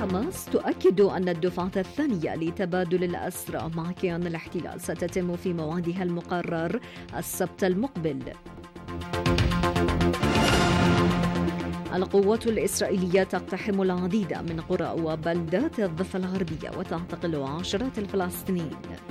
حماس تؤكد أن الدفعة الثانية لتبادل الأسرى مع كيان الاحتلال ستتم في موعدها المقرر السبت المقبل. القوات الإسرائيلية تقتحم العديد من قرى وبلدات الضفة الغربية وتعتقل عشرات الفلسطينيين.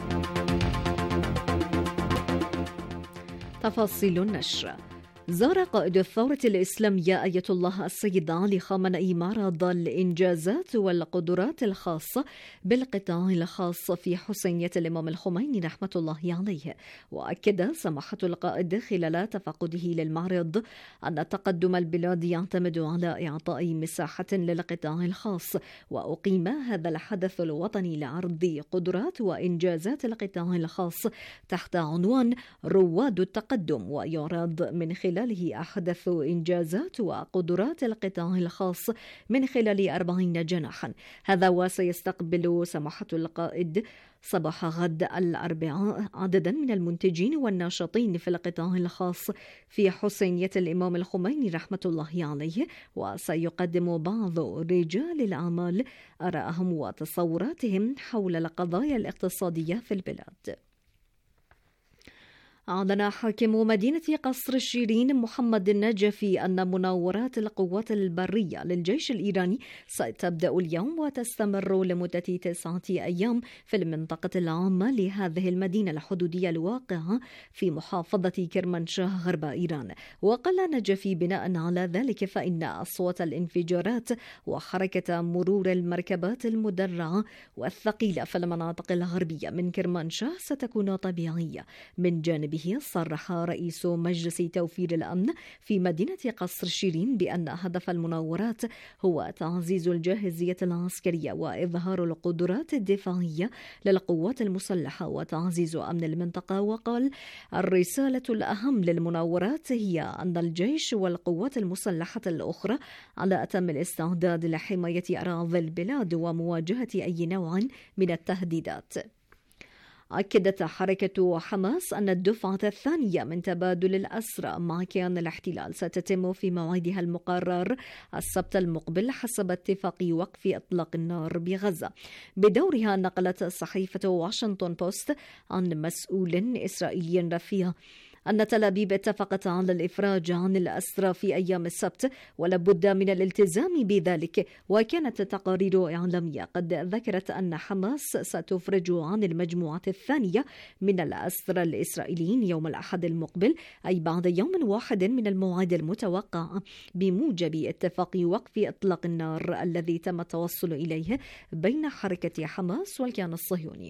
تفاصيل النشر. زار قائد الثورة الإسلامية آية الله السيد علي خامنئي معرض الإنجازات والقدرات الخاصة بالقطاع الخاص في حسينية الإمام الخميني رحمة الله عليه. وأكد سماحة القائد خلال تفقده للمعرض أن تقدم البلاد يعتمد على إعطاء مساحة للقطاع الخاص، وأقيم هذا الحدث الوطني لعرض قدرات وإنجازات القطاع الخاص تحت عنوان رواد التقدم، ويعرض من خلاله أحدث إنجازات وقدرات القطاع الخاص من خلال 40 جناحا. هذا وسيستقبل سماحة القائد صباح غد الأربعاء عددا من المنتجين والناشطين في القطاع الخاص في حسينية الإمام الخميني رحمة الله عليه، وسيقدم بعض رجال الأعمال آراءهم وتصوراتهم حول القضايا الاقتصادية في البلاد. أعلن حاكم مدينة قصر الشيرين محمد النجفي أن مناورات القوات البرية للجيش الإيراني ستبدأ اليوم وتستمر لمدة 9 أيام في المنطقة العامة لهذه المدينة الحدودية الواقعة في محافظة كرمانشاه غرب إيران. وقال نجفي بناء على ذلك فإن أصوات الانفجارات وحركة مرور المركبات المدرعة والثقيلة في المناطق الغربية من كرمانشاه ستكون طبيعية. من جانب صرح رئيس مجلس توفير الأمن في مدينة قصر الشيرين بأن هدف المناورات هو تعزيز الجاهزية العسكرية وإظهار القدرات الدفاعية للقوات المسلحة وتعزيز أمن المنطقة. وقال الرسالة الأهم للمناورات هي أن الجيش والقوات المسلحة الأخرى على أتم الاستعداد لحماية أراضي البلاد ومواجهة أي نوع من التهديدات. أكدت حركة حماس أن الدفعة الثانية من تبادل الأسرى مع كيان الاحتلال ستتم في موعدها المقرر السبت المقبل حسب اتفاق وقف إطلاق النار بغزة. بدورها نقلت صحيفة واشنطن بوست عن مسؤول إسرائيلي رفيع أن تل أبيب اتفقت على الإفراج عن الأسرى في أيام السبت ولابد من الالتزام بذلك. وكانت تقارير إعلامية قد ذكرت أن حماس ستفرج عن المجموعة الثانية من الأسرى الإسرائيليين يوم الأحد المقبل، أي بعد يوم واحد من الموعد المتوقع بموجب اتفاق وقف إطلاق النار الذي تم التوصل إليه بين حركة حماس والكيان الصهيوني.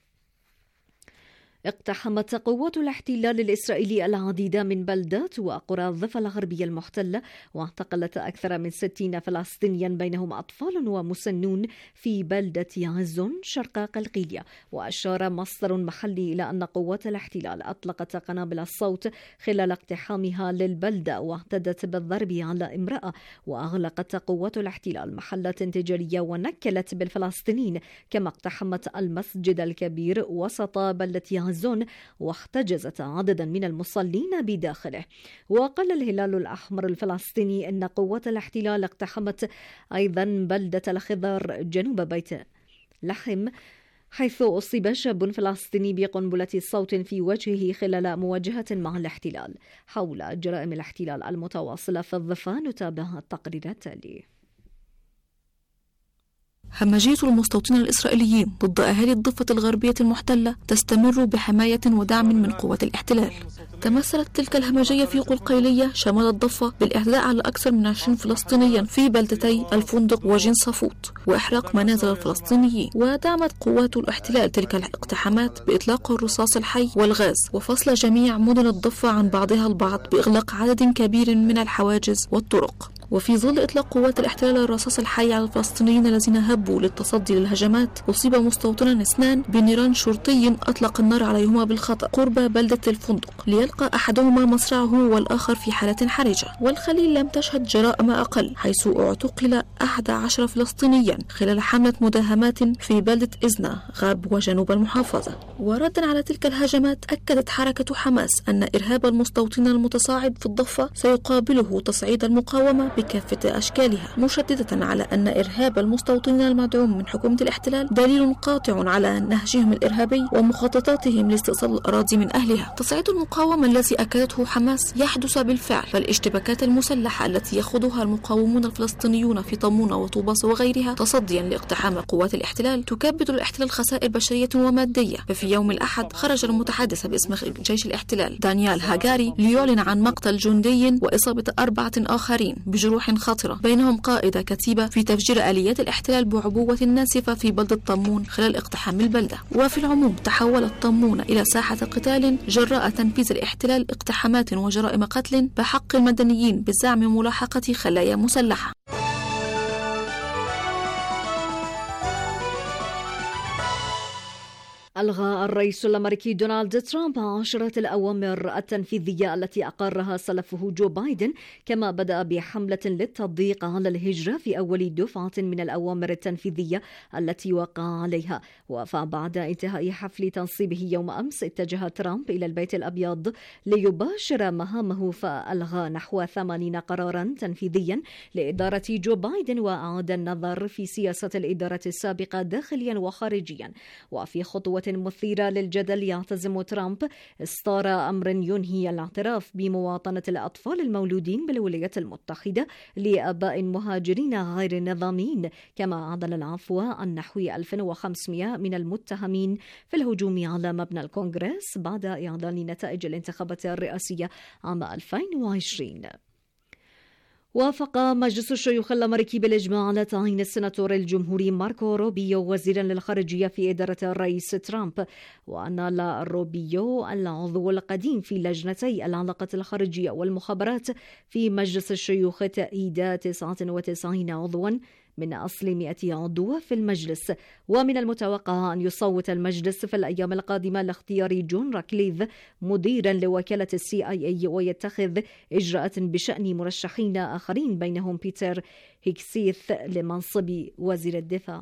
اقتحمت قوات الاحتلال الإسرائيلي العديد من بلدات وقرى الضفة الغربية المحتلة واعتقلت أكثر من 60 فلسطينيا بينهم أطفال ومسنون في بلدة عزون شرق قلقيلية. وأشار مصدر محلي إلى أن قوات الاحتلال أطلقت قنابل الصوت خلال اقتحامها للبلدة واعتدت بالضرب على امرأة. وأغلقت قوات الاحتلال محلات تجارية ونكلت بالفلسطينيين، كما اقتحمت المسجد الكبير وسط بلدة عزون واحتجزت عددا من المصلين بداخله. وقال الهلال الأحمر الفلسطيني أن قوات الاحتلال اقتحمت أيضا بلدة الخضر جنوب بيت لحم، حيث أصيب شاب فلسطيني بقنبلة صوت في وجهه خلال مواجهة مع الاحتلال. حول جرائم الاحتلال المتواصلة في الضفة نتابع التقرير التالي. همجية المستوطنين الإسرائيليين ضد أهالي الضفة الغربية المحتلة تستمر بحماية ودعم من قوات الاحتلال. تمثلت تلك الهمجية في قلقيلية شمال الضفة بالاعتداء على أكثر من 20 فلسطينيا في بلدتي الفندق وجين صفوت وإحراق منازل الفلسطينيين. ودعمت قوات الاحتلال تلك الاقتحامات بإطلاق الرصاص الحي والغاز وفصل جميع مدن الضفة عن بعضها البعض بإغلاق عدد كبير من الحواجز والطرق. وفي ظل إطلاق قوات الاحتلال الرصاص الحي على الفلسطينيين الذين هبوا للتصدي للهجمات، أصيب مستوطنا 2 بنيران شرطي أطلق النار عليهما بالخطأ قرب بلدة الفندق، ليلقى أحدهما مصرعه والآخر في حالة حرجة. والخليل لم تشهد جرائم أقل، حيث اعتقل 11 فلسطينيا خلال حملة مداهمات في بلدة إزنا غرب وجنوب المحافظة. وردا على تلك الهجمات، أكدت حركة حماس أن إرهاب المستوطنين المتصاعد في الضفة سيقابله تصعيد المقاومة بكافة أشكالها، مشددة على أن إرهاب المستوطنين المدعوم من حكومة الاحتلال دليل قاطع على نهجهم الإرهابي ومخططاتهم لاستئصال الأراضي من أهلها. تصعيد المقاومة الذي أكدته حماس يحدث بالفعل، فالاشتباكات المسلحة التي يخوضها المقاومون الفلسطينيون في طمونة وطوباس وغيرها تصديا لاقتحام قوات الاحتلال تكبد الاحتلال خسائر بشرية ومادية. ففي يوم الأحد خرج المتحدث باسم جيش الاحتلال دانيال هاجاري ليعلن عن مقتل جندي وإصابة 4 آخرين بجروح خطرة، بينهم قائد كتيبة في تفجير آليات الاحتلال بعبوة ناسفة في بلدة طمون خلال اقتحام البلدة. وفي العموم تحولت طمون إلى ساحة قتال جراء تنفيذ الاحتلال اقتحامات وجرائم قتل بحق المدنيين بزعم ملاحقة خلايا مسلحة. ألغى الرئيس الأمريكي دونالد ترامب عشرات الأوامر التنفيذية التي أقرها سلفه جو بايدن، كما بدأ بحملة للتضييق على الهجرة في أول دفعة من الأوامر التنفيذية التي وقع عليها. وبعد انتهاء حفل تنصيبه يوم أمس اتجه ترامب إلى البيت الأبيض ليباشر مهامه، فألغى نحو 80 قرارا تنفيذيا لإدارة جو بايدن، وأعاد النظر في سياسة الإدارة السابقة داخليا وخارجيا. وفي خطوة مثيرة للجدل يعتزم ترامب إصدار أمر ينهي الاعتراف بمواطنة الأطفال المولودين بالولايات المتحدة لآباء مهاجرين غير نظاميين، كما أعلن العفو عن نحو 1500 من المتهمين في الهجوم على مبنى الكونغرس بعد إعلان نتائج الانتخابات الرئاسية عام 2020. وافق مجلس الشيوخ الأمريكي بالإجماع على تعيين السناتور الجمهوري ماركو روبيو وزيرا للخارجية في إدارة الرئيس ترامب، ونال روبيو العضو القديم في لجنتي العلاقات الخارجية والمخابرات في مجلس الشيوخ تأييد 99 عضوا من أصل 100 عضو في المجلس. ومن المتوقع أن يصوت المجلس في الأيام القادمة لاختيار جون راكليف مديرا لوكالة CIA، ويتخذ إجراءات بشأن مرشحين آخرين بينهم بيتر هيكسيث لمنصب وزير الدفاع.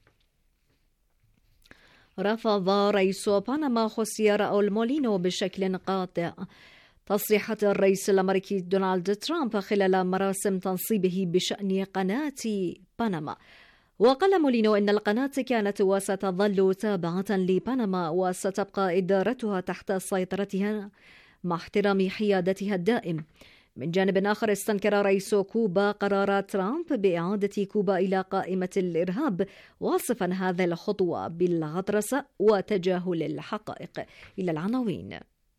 رفض رئيس بنما خوسيه راؤول مولينو بشكل قاطع تصريحات الرئيس الأمريكي دونالد ترامب خلال مراسم تنصيبه بشأن قناة بنما. وقال مولينو إن القناة كانت وستظل تابعة لبنما وستبقى إدارتها تحت سيطرتها مع احترام حيادتها الدائم. من جانب آخر استنكر رئيس كوبا قرار ترامب بإعادة كوبا إلى قائمة الإرهاب، واصفا هذه الخطوة بالغطرسة وتجاهل الحقائق. إلى العناوين.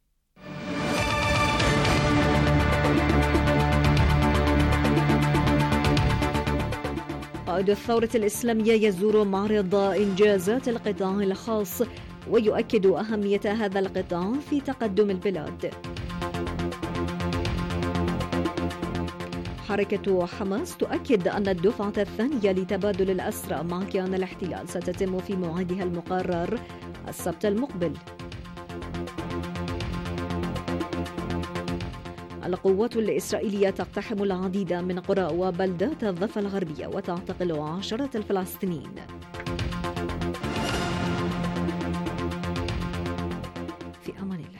قائد الثورة الإسلامية يزور معرض إنجازات القطاع الخاص ويؤكد أهمية هذا القطاع في تقدم البلاد. حركة حماس تؤكد أن الدفعة الثانية لتبادل الأسرى مع كيان الاحتلال ستتم في موعدها المقرر السبت المقبل. القوات الإسرائيلية تقتحم العديد من قرى وبلدات الضفة الغربية وتعتقل 10 الفلسطينيين. في أمان الله.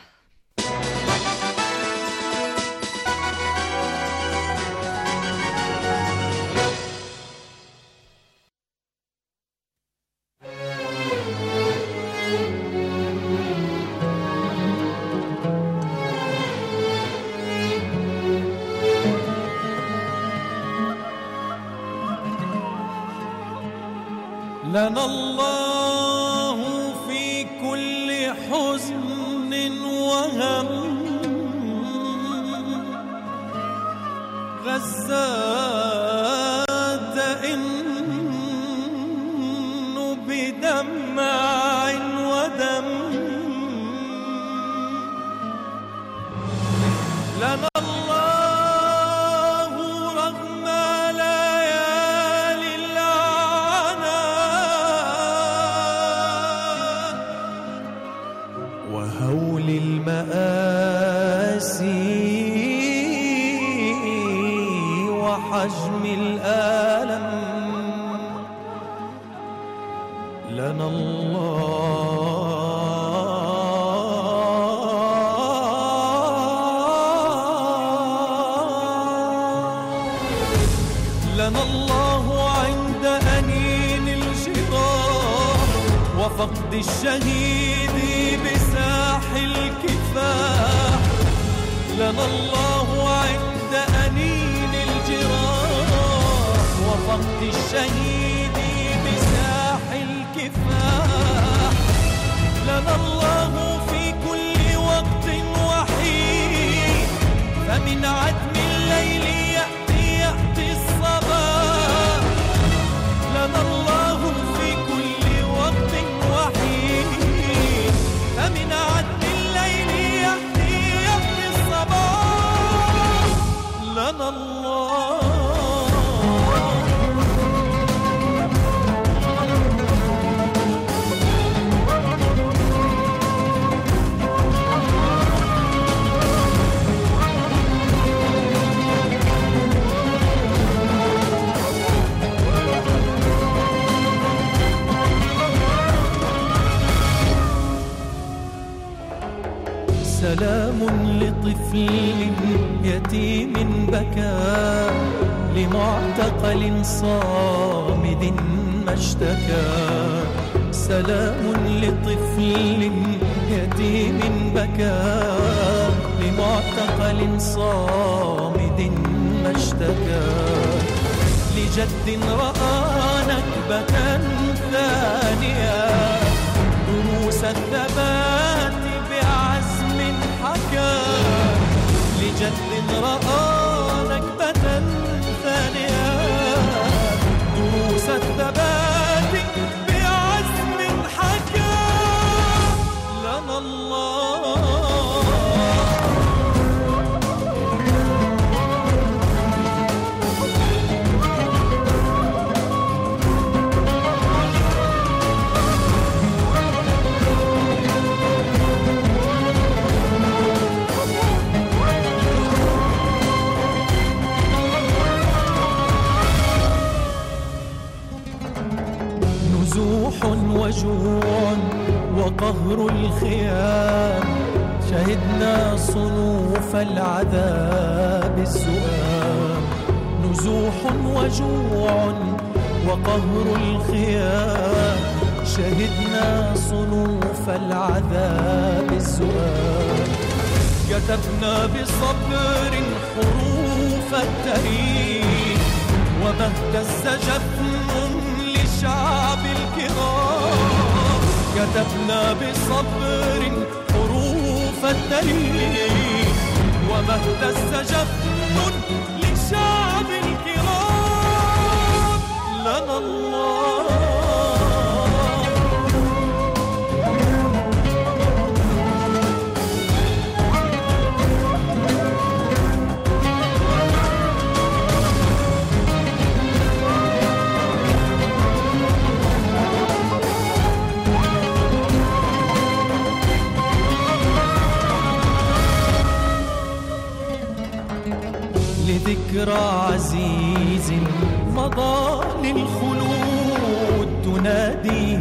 لنا الله في كل حزن وهم، غزات إنه بدمع ودم. لنا وحجم الألم، لنا الله لنا الله عند أنين الجراح وفقد الشهيد بساح الكفاح. لنا الله عند أنين الجراح وفقد الشهيد بساح الكفاح. لنا الله في كل وقت وحين فمن عتم الليل يأتي الصباح. لنا الله في كل وقت وحين فمن عتم الليل يأتي الصباح. لنا الله سلام لطفل يتيم بكى لمعتقل صامد ما اشتكى. سلام لطفل يتيم بكى لمعتقل صامد ما اشتكى. لجد رأى نكبة ثانية دروس الثبات بعزم حكى. لجد رأى نكبة ثانية دروس الثبات بعزم حكى. لنا الله وجوع وقهر الخيام. شهدنا صنوف العذاب الزؤام. نزوح وجوع وقهر الخيام. شهدنا صنوف العذاب الزؤام. كتبنا بصبر حروف التاريخ وما اهتز جفن لشعب الكرام. كتبنا بصبر حروف التاريخ وما اهتز جفن لشعب الكرام. لنا الله ذكرى عزيز مضى للخلود. تناديه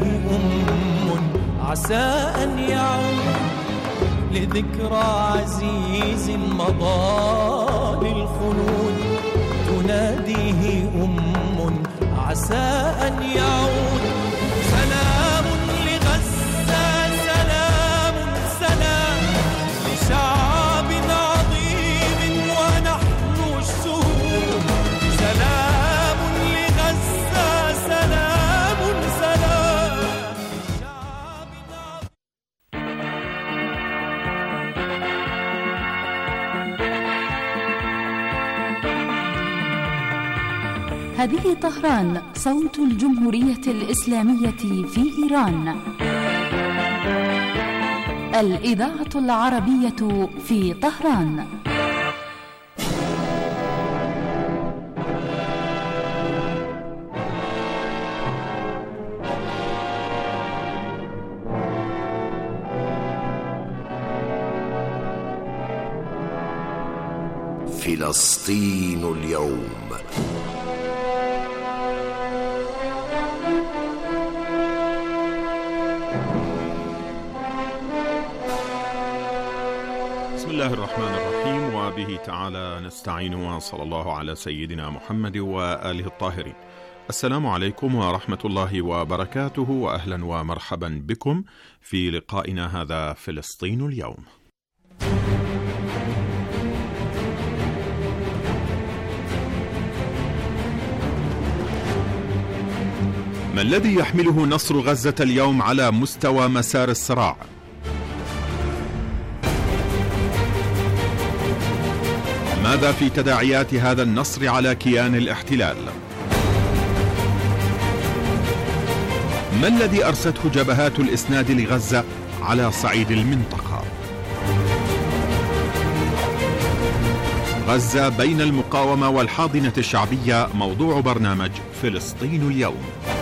عسى أن يعود. لذكرى عزيز مضى للخلود. تناديه عسى أن يعود. سلام لغزة سلام سلام لشعب عظيم ونحن الشهود. سلام لغزة سلام سلام لشعب هذه طهران صوت الجمهورية الإسلامية في إيران. الإذاعة العربية في طهران. فلسطين اليوم. بسم الله الرحمن الرحيم، وبه تعالى نستعين، وصلى الله على سيدنا محمد وآله الطاهرين. السلام عليكم ورحمة الله وبركاته، وأهلا ومرحبا بكم في لقائنا هذا فلسطين اليوم. ما الذي يحمله نصر غزة اليوم على مستوى مسار الصراع؟ ماذا في تداعيات هذا النصر على كيان الاحتلال؟ ما الذي أرسته جبهات الإسناد لغزة على صعيد المنطقة؟ غزة بين المقاومة والحاضنة الشعبية موضوع برنامج فلسطين اليوم.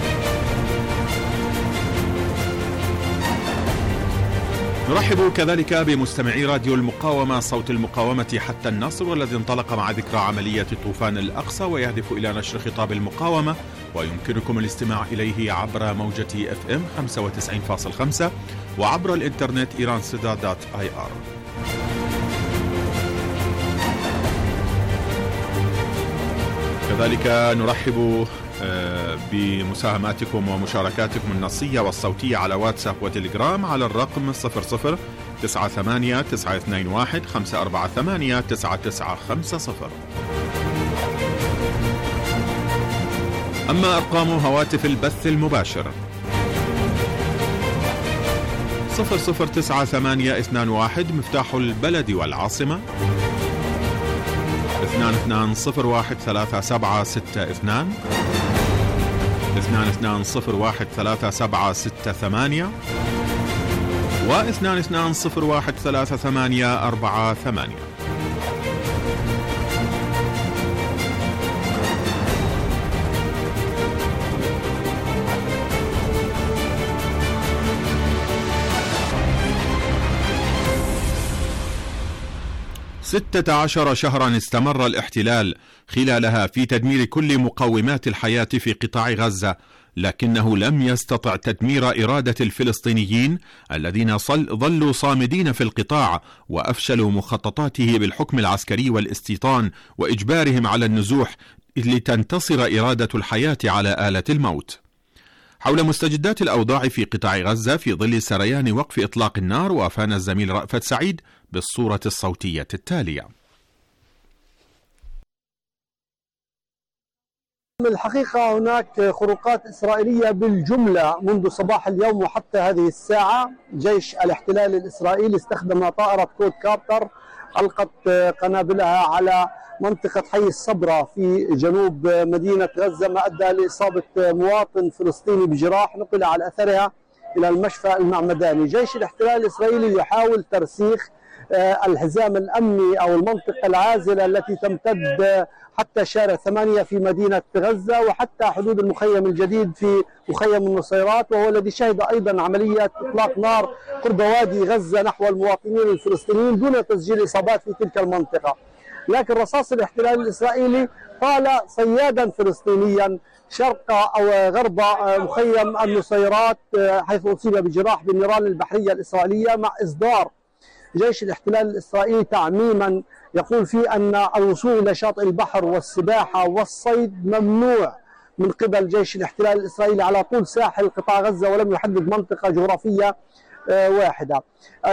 نرحب كذلك بمستمعي راديو المقاومة صوت المقاومة حتى النصر، والذي انطلق مع ذكرى عملية طوفان الأقصى ويهدف إلى نشر خطاب المقاومة، ويمكنكم الاستماع إليه عبر موجة FM 95.5 وعبر الإنترنت iransida.ir. كذلك نرحب بمساهماتكم ومشاركاتكم النصية والصوتية على واتساب وتليجرام على الرقم 0098-921-548-9950. أما أرقام هواتف البث المباشر 009821 مفتاح البلد والعاصمة 22013762 22013768 و 22013848. ستة 16 شهرا استمر الاحتلال خلالها في تدمير كل مقومات الحياة في قطاع غزة، لكنه لم يستطع تدمير إرادة الفلسطينيين الذين ظلوا صامدين في القطاع، وأفشلوا مخططاته بالحكم العسكري والاستيطان وإجبارهم على النزوح لتنتصر إرادة الحياة على آلة الموت. حول مستجدات الأوضاع في قطاع غزة في ظل سريان وقف إطلاق النار، وافانا الزميل رأفت سعيد بالصورة الصوتية التالية. الحقيقة هناك خروقات إسرائيلية بالجملة منذ صباح اليوم وحتى هذه الساعة. جيش الاحتلال الإسرائيلي استخدم طائرة كود كابتر ألقت قنابلها على منطقة حي الصبرة في جنوب مدينة غزة، ما أدى لإصابة مواطن فلسطيني بجراح نقل على أثرها إلى المشفى المعمداني. جيش الاحتلال الإسرائيلي يحاول ترسيخ الحزام الأمني أو المنطقة العازلة التي تمتد حتى شارع 8 في مدينة غزة، وحتى حدود المخيم الجديد في مخيم النصيرات، وهو الذي شهد أيضا عملية إطلاق نار قرب وادي غزة نحو المواطنين الفلسطينيين دون تسجيل إصابات في تلك المنطقة. لكن رصاص الاحتلال الإسرائيلي طال صيادا فلسطينيا شرق أو غرب مخيم النصيرات، حيث أصيب بجراح بالنيران البحرية الإسرائيلية، مع إصدار جيش الاحتلال الإسرائيلي تعميما يقول فيه أن الوصول إلى شاطئ البحر والسباحة والصيد ممنوع من قبل جيش الاحتلال الإسرائيلي على طول ساحل قطاع غزة، ولم يحدد منطقة جغرافية واحدة.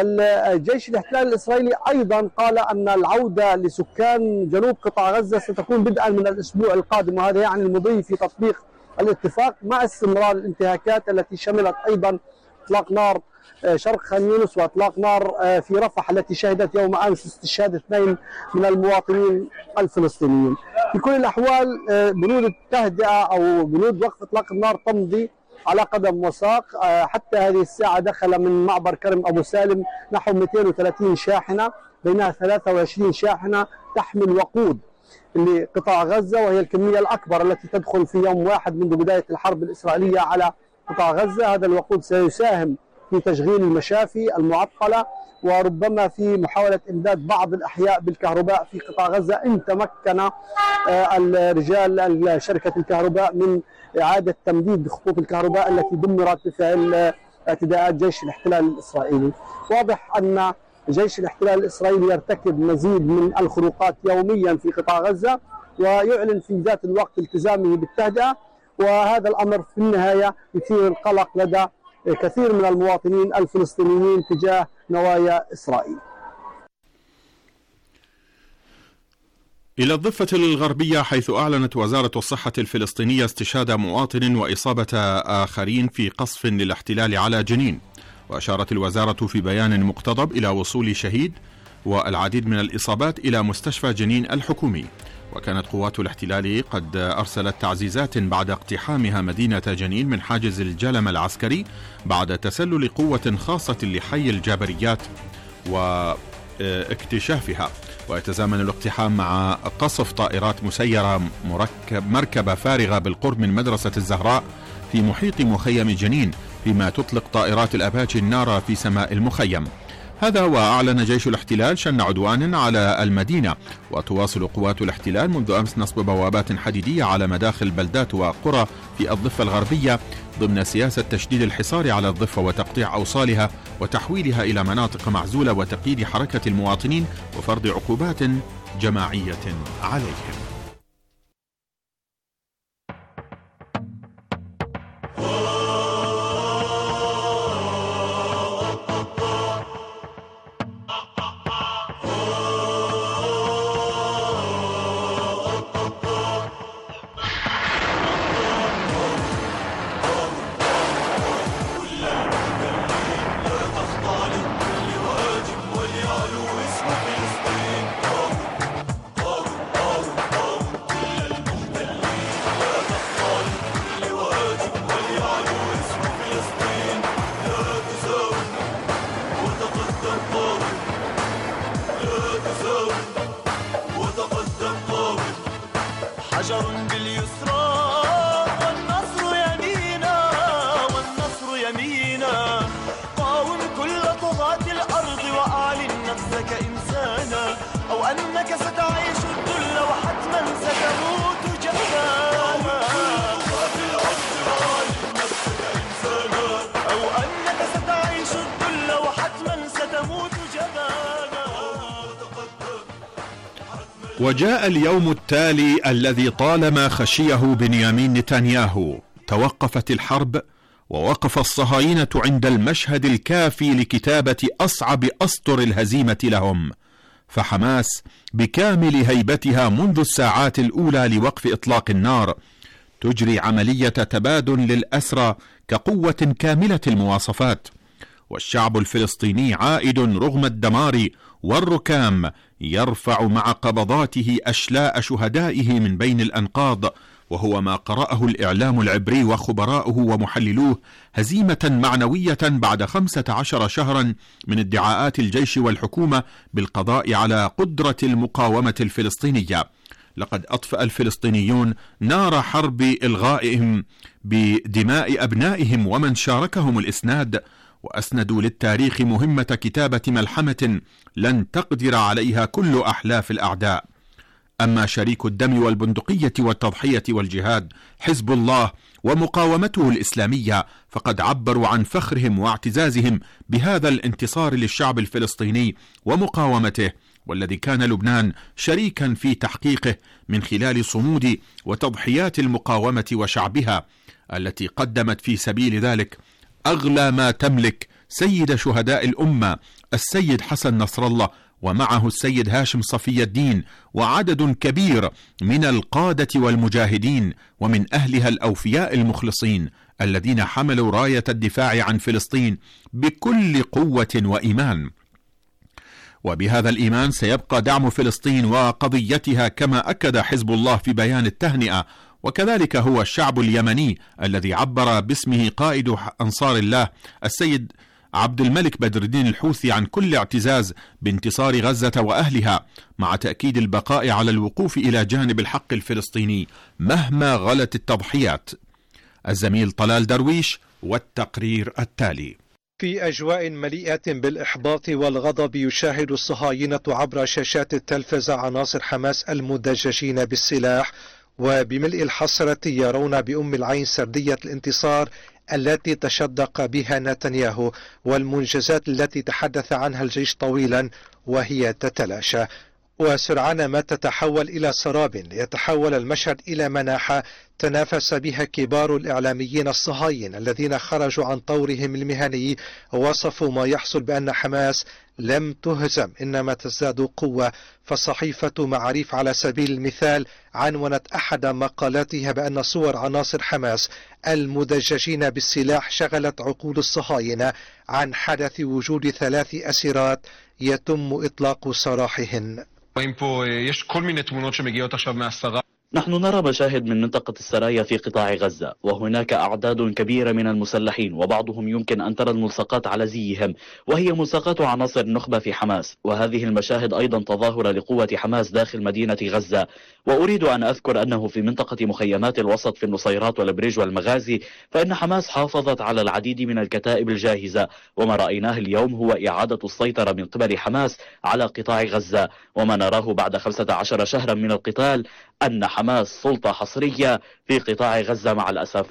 الجيش الاحتلال الإسرائيلي أيضا قال أن العودة لسكان جنوب قطاع غزة ستكون بدءا من الأسبوع القادم، وهذا يعني المضي في تطبيق الاتفاق مع استمرار الانتهاكات التي شملت أيضا إطلاق نار شرق خان يونس وإطلاق نار في رفح التي شهدت يوم أمس استشهاد 2 من المواطنين الفلسطينيين. في كل الأحوال بنود التهدئة أو بنود وقف إطلاق النار تمضي على قدم وساق. حتى هذه الساعة دخل من معبر كرم أبو سالم نحو 230 شاحنة، بينها 23 شاحنة تحمل وقود لقطاع غزة، وهي الكمية الأكبر التي تدخل في يوم واحد منذ بداية الحرب الإسرائيلية على قطاع غزة. هذا الوقود سيساهم في تشغيل المشافي المعطلة، وربما في محاولة إمداد بعض الأحياء بالكهرباء في قطاع غزة إن تمكن الرجال شركة الكهرباء من إعادة تمديد خطوط الكهرباء التي دمرت بفعل اعتداءات جيش الاحتلال الإسرائيلي. واضح أن جيش الاحتلال الإسرائيلي يرتكب مزيد من الخروقات يوميا في قطاع غزة، ويعلن في ذات الوقت التزامه بالتهدئة، وهذا الأمر في النهاية يثير القلق لدى كثير من المواطنين الفلسطينيين تجاه نوايا إسرائيل. إلى الضفة الغربية، حيث أعلنت وزارة الصحة الفلسطينية استشهاد مواطن وإصابة آخرين في قصف للاحتلال على جنين. وأشارت الوزارة في بيان مقتضب إلى وصول شهيد والعديد من الإصابات إلى مستشفى جنين الحكومي. وكانت قوات الاحتلال قد أرسلت تعزيزات بعد اقتحامها مدينة جنين من حاجز الجلم العسكري بعد تسلل قوة خاصة لحي الجابريات واكتشافها. ويتزامن الاقتحام مع قصف طائرات مسيرة مركبة فارغة بالقرب من مدرسة الزهراء في محيط مخيم جنين، فيما تطلق طائرات الأباتشي النار في سماء المخيم. هذا وأعلن جيش الاحتلال شن عدوان على المدينة. وتواصل قوات الاحتلال منذ أمس نصب بوابات حديدية على مداخل بلدات وقرى في الضفة الغربية ضمن سياسة تشديد الحصار على الضفة وتقطيع أوصالها وتحويلها إلى مناطق معزولة وتقييد حركة المواطنين وفرض عقوبات جماعية عليهم. حجر باليسرى والنصر يمينا، والنصر يمينا. قاوم كل طغاة الأرض وأعلن نفسك إنسانا، أو أنك ستعيش الذل وحتما ستموت جبانا. أو أنك ستعيش الذل وحتما ستموت جبانا. وجاء اليوم التالي الذي طالما خشيه بنيامين نتنياهو. توقفت الحرب ووقف الصهاينة عند المشهد الكافي لكتابة أصعب أسطر الهزيمة لهم. فحماس بكامل هيبتها منذ الساعات الأولى لوقف إطلاق النار تجري عملية تبادل للأسرى كقوة كاملة المواصفات. والشعب الفلسطيني عائد رغم الدمار والركام، يرفع مع قبضاته أشلاء شهدائه من بين الأنقاض، وهو ما قرأه الإعلام العبري وخبراؤه ومحللوه هزيمة معنوية بعد 15 شهرا من ادعاءات الجيش والحكومة بالقضاء على قدرة المقاومة الفلسطينية. لقد أطفأ الفلسطينيون نار حرب إلغائهم بدماء أبنائهم ومن شاركهم الإسناد، وأسندوا للتاريخ مهمة كتابة ملحمة لن تقدر عليها كل أحلاف الأعداء. أما شريك الدم والبندقية والتضحية والجهاد حزب الله ومقاومته الإسلامية فقد عبروا عن فخرهم واعتزازهم بهذا الانتصار للشعب الفلسطيني ومقاومته، والذي كان لبنان شريكا في تحقيقه من خلال صمود وتضحيات المقاومة وشعبها التي قدمت في سبيل ذلك أغلى ما تملك سيد شهداء الأمة السيد حسن نصر الله، ومعه السيد هاشم صفي الدين، وعدد كبير من القادة والمجاهدين ومن أهلها الأوفياء المخلصين الذين حملوا راية الدفاع عن فلسطين بكل قوة وإيمان. وبهذا الإيمان سيبقى دعم فلسطين وقضيتها، كما أكد حزب الله في بيان التهنئة. وكذلك هو الشعب اليمني الذي عبر باسمه قائد أنصار الله السيد عبد الملك بدر الدين الحوثي عن كل اعتزاز بانتصار غزة وأهلها، مع تأكيد البقاء على الوقوف إلى جانب الحق الفلسطيني مهما غلت التضحيات. الزميل طلال درويش والتقرير التالي. في أجواء مليئة بالإحباط والغضب يشاهد الصهاينة عبر شاشات التلفزة عناصر حماس المدججين بالسلاح وبملء الحسرة يرون بأم العين سردية الانتصار التي تشدق بها نتنياهو والمنجزات التي تحدث عنها الجيش طويلا وهي تتلاشى، وسرعان ما تتحول إلى سراب ليتحول المشهد إلى مناحة تنافس بها كبار الإعلاميين الصهاينة الذين خرجوا عن طورهم المهني ووصفوا ما يحصل بأن حماس لم تهزم إنما تزداد قوة. فصحيفة معاريف على سبيل المثال عنونت أحد مقالاتها بأن صور عناصر حماس المدججين بالسلاح شغلت عقول الصهاينة عن حدث وجود 3 أسيرات يتم إطلاق سراحهن. نحن نرى مشاهد من منطقة السرايا في قطاع غزة، وهناك أعداد كبيرة من المسلحين، وبعضهم يمكن أن ترى الملصقات على زيهم وهي ملصقات عناصر النخبة في حماس. وهذه المشاهد أيضا تظاهر لقوة حماس داخل مدينة غزة. وأريد أن أذكر أنه في منطقة مخيمات الوسط في النصيرات والبريج والمغازي فإن حماس حافظت على العديد من الكتائب الجاهزة، وما رأيناه اليوم هو إعادة السيطرة من قبل حماس على قطاع غزة. وما نراه بعد 15 شهرا من القتال أن حماس سلطة حصرية في قطاع غزة مع الأسف.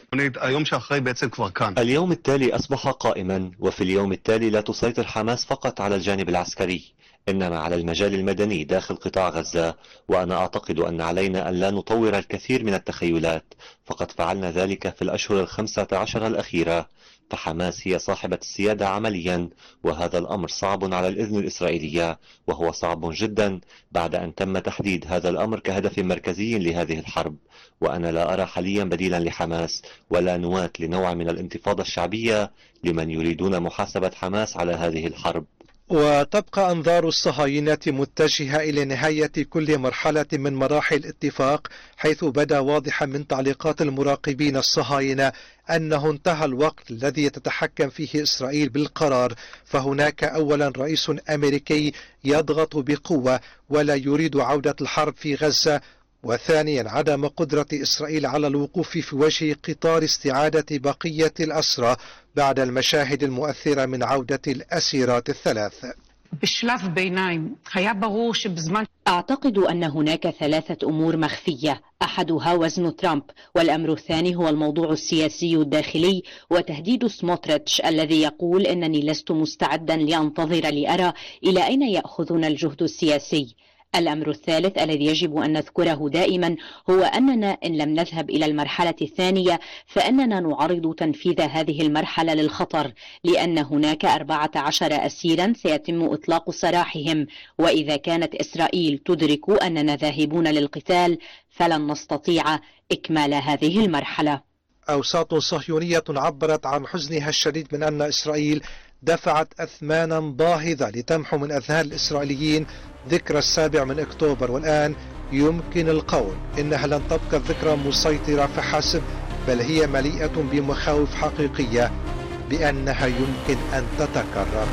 اليوم التالي أصبح قائما، وفي اليوم التالي لا تسيطر حماس فقط على الجانب العسكري إنما على المجال المدني داخل قطاع غزة. وأنا أعتقد أن علينا أن لا نطور الكثير من التخيلات، فقد فعلنا ذلك في الأشهر 15 الأخيرة. فحماس هي صاحبة السيادة عمليا، وهذا الأمر صعب على الإذن الإسرائيلية، وهو صعب جدا بعد أن تم تحديد هذا الأمر كهدف مركزي لهذه الحرب. وأنا لا أرى حاليا بديلا لحماس ولا نواة لنوع من الانتفاضة الشعبية لمن يريدون محاسبة حماس على هذه الحرب. وتبقى أنظار الصهاينة متجهة إلى نهاية كل مرحلة من مراحل الاتفاق، حيث بدا واضحا من تعليقات المراقبين الصهاينة أنه انتهى الوقت الذي تتحكم فيه إسرائيل بالقرار. فهناك أولا رئيس أمريكي يضغط بقوة ولا يريد عودة الحرب في غزة، وثانيا عدم قدرة إسرائيل على الوقوف في وجه قطار استعادة بقية الأسرى بعد المشاهد المؤثرة من عودة الأسيرات ال3. أعتقد أن هناك 3 أمور مخفية، أحدها وزن ترامب، والأمر الثاني هو الموضوع السياسي الداخلي وتهديد سموتريتش الذي يقول أنني لست مستعدا لأنتظر لأرى إلى أين يأخذنا الجهد السياسي. الأمر الثالث الذي يجب أن نذكره دائما هو أننا إن لم نذهب إلى المرحلة الثانية فإننا نعرض تنفيذ هذه المرحلة للخطر، لأن هناك 14 أسيرا سيتم إطلاق سراحهم، وإذا كانت إسرائيل تدرك أننا ذاهبون للقتال فلن نستطيع إكمال هذه المرحلة. أوساط صهيونية عبرت عن حزنها الشديد من أن إسرائيل دفعت أثمانا باهظة لتمحو من أذهان الإسرائيليين ذكرى 7 أكتوبر، والآن يمكن القول إنها لن تبقى الذكرى مسيطرة فحسب، بل هي مليئة بمخاوف حقيقية بأنها يمكن أن تتكرر.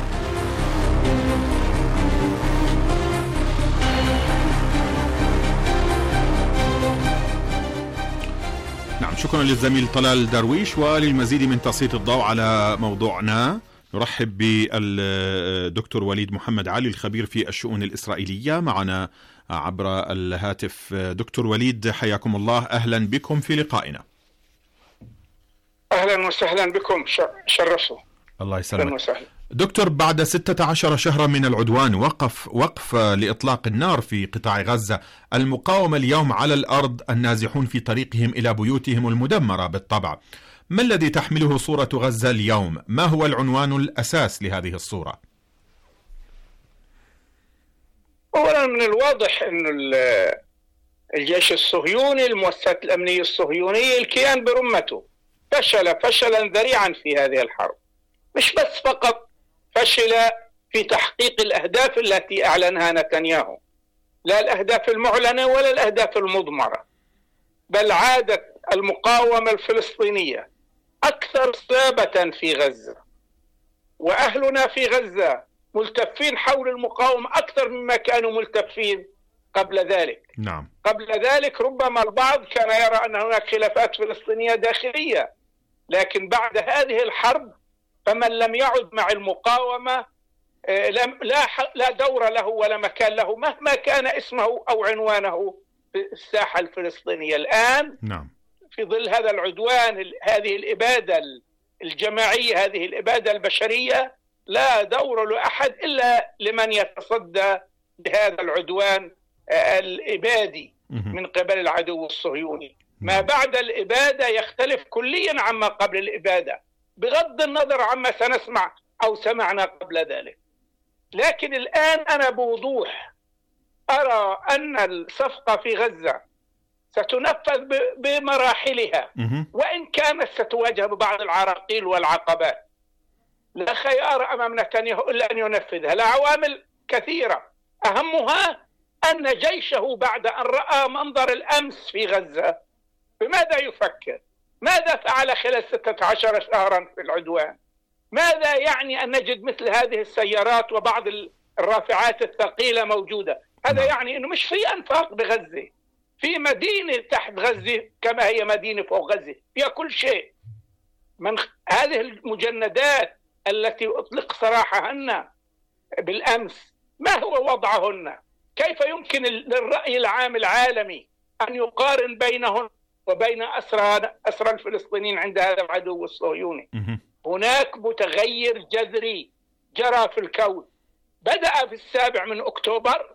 نعم، شكرا للزميل طلال درويش. وللمزيد من تسليط الضوء على موضوعنا نرحب بالدكتور وليد محمد علي الخبير في الشؤون الإسرائيلية معنا عبر الهاتف. دكتور وليد، حياكم الله، أهلا بكم في لقائنا. أهلا وسهلا بكم، شرفوا. الله يسلمك دكتور. بعد 16 شهرا من العدوان وقف لإطلاق النار في قطاع غزة، المقاومة اليوم على الأرض، النازحون في طريقهم إلى بيوتهم المدمرة بالطبع. ما الذي تحمله صورة غزة اليوم؟ ما هو العنوان الأساس لهذه الصورة؟ أولا من الواضح أن الجيش الصهيوني، المؤسسات الأمنية الصهيونية، الكيان برمته فشل فشلا ذريعا في هذه الحرب. مش بس فقط فشل في تحقيق الأهداف التي أعلنها نتنياهو، لا الأهداف المعلنة ولا الأهداف المضمرة، بل عادت المقاومة الفلسطينية أكثر صلابة في غزة، وأهلنا في غزة ملتفين حول المقاومة أكثر مما كانوا ملتفين قبل ذلك. نعم. قبل ذلك ربما البعض كان يرى أن هناك خلافات فلسطينية داخلية، لكن بعد هذه الحرب فمن لم يعد مع المقاومة لا دور له ولا مكان له مهما كان اسمه أو عنوانه في الساحة الفلسطينية الآن. نعم. في ظل هذا العدوان، هذه الإبادة الجماعية، هذه الإبادة البشرية، لا دور لأحد إلا لمن يتصدى بهذا العدوان الإبادي من قبل العدو الصهيوني. ما بعد الإبادة يختلف كليا عما قبل الإبادة، بغض النظر عما سنسمع أو سمعنا قبل ذلك. لكن الآن أنا بوضوح أرى أن الصفقة في غزة ستنفذ بمراحلها، وإن كانت ستواجه ببعض العراقيل والعقبات. لا خيار أمام نتنياهو إلا أن ينفذها لعوامل كثيرة، أهمها أن جيشه بعد أن رأى منظر الأمس في غزة بماذا يفكر؟ ماذا فعل خلال 16 شهرا في العدوان؟ ماذا يعني أن نجد مثل هذه السيارات وبعض الرافعات الثقيلة موجودة؟ هذا يعني أنه مش في أنفاق بغزة، في مدينة تحت غزة كما هي مدينة فوق غزة فيها كل شيء. من هذه المجندات التي أطلق سراحهن بالأمس ما هو وضعهن؟ كيف يمكن للرأي العام العالمي أن يقارن بينهن وبين أسرى الفلسطينيين عند هذا العدو الصهيوني؟ هناك متغير جذري جرى في الكون، بدأ في 7 أكتوبر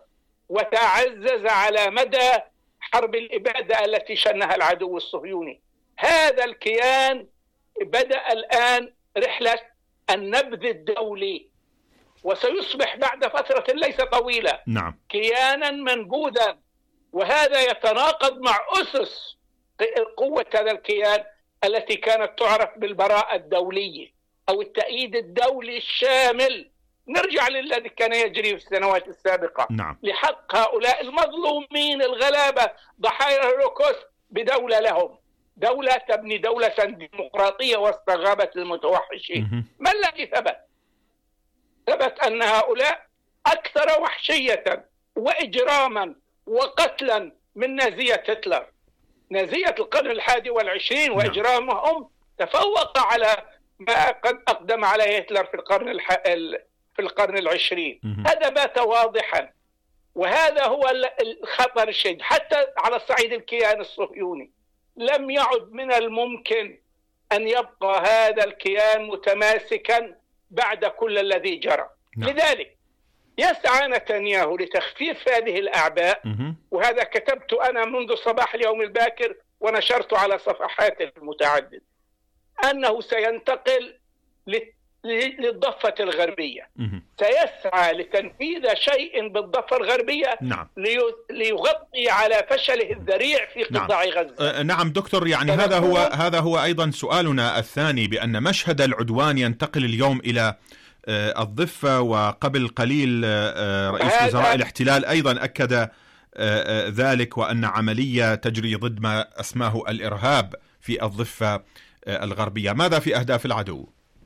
وتعزز على مدى حرب الإبادة التي شنها العدو الصهيوني. هذا الكيان بدأ الآن رحلة النبذ الدولي، وسيصبح بعد فترة ليس طويلة كيانا منبوذا، وهذا يتناقض مع أسس قوة هذا الكيان التي كانت تعرف بالبراءة الدولية أو التأييد الدولي الشامل. نرجع للذي كان يجري في السنوات السابقة لحق هؤلاء المظلومين الغلابة ضحايا الهولوكوست بدولة لهم، دولة تبني دولة ديمقراطية وسط غابة المتوحشين. ما الذي ثبت؟ ثبت أن هؤلاء أكثر وحشية وإجراما وقتلا من نازية هتلر، نازية القرن 21، وإجرامهم تفوق على ما قد أقدم عليه هتلر في القرن 20. هذا بات واضحا، وهذا هو الخطر الشديد. حتى على الصعيد الكيان الصهيوني لم يعد من الممكن أن يبقى هذا الكيان متماسكا بعد كل الذي جرى. لذلك يسعى نتنياهو لتخفيف هذه الأعباء، وهذا كتبت أنا منذ صباح اليوم الباكر ونشرت على صفحات المتعددة، أنه سينتقل للضفة الغربية، سيسعى لتنفيذ شيء بالضفة الغربية ليغطي على فشله الذريع في قطاع غزة. نعم دكتور، يعني هذا هو أيضا سؤالنا الثاني، بأن مشهد العدوان ينتقل اليوم إلى الضفة، وقبل قليل رئيس وزراء الاحتلال أيضا أكد ذلك، وأن عملية تجري ضد ما اسماه الإرهاب في الضفة الغربية. ماذا في أهداف العدو؟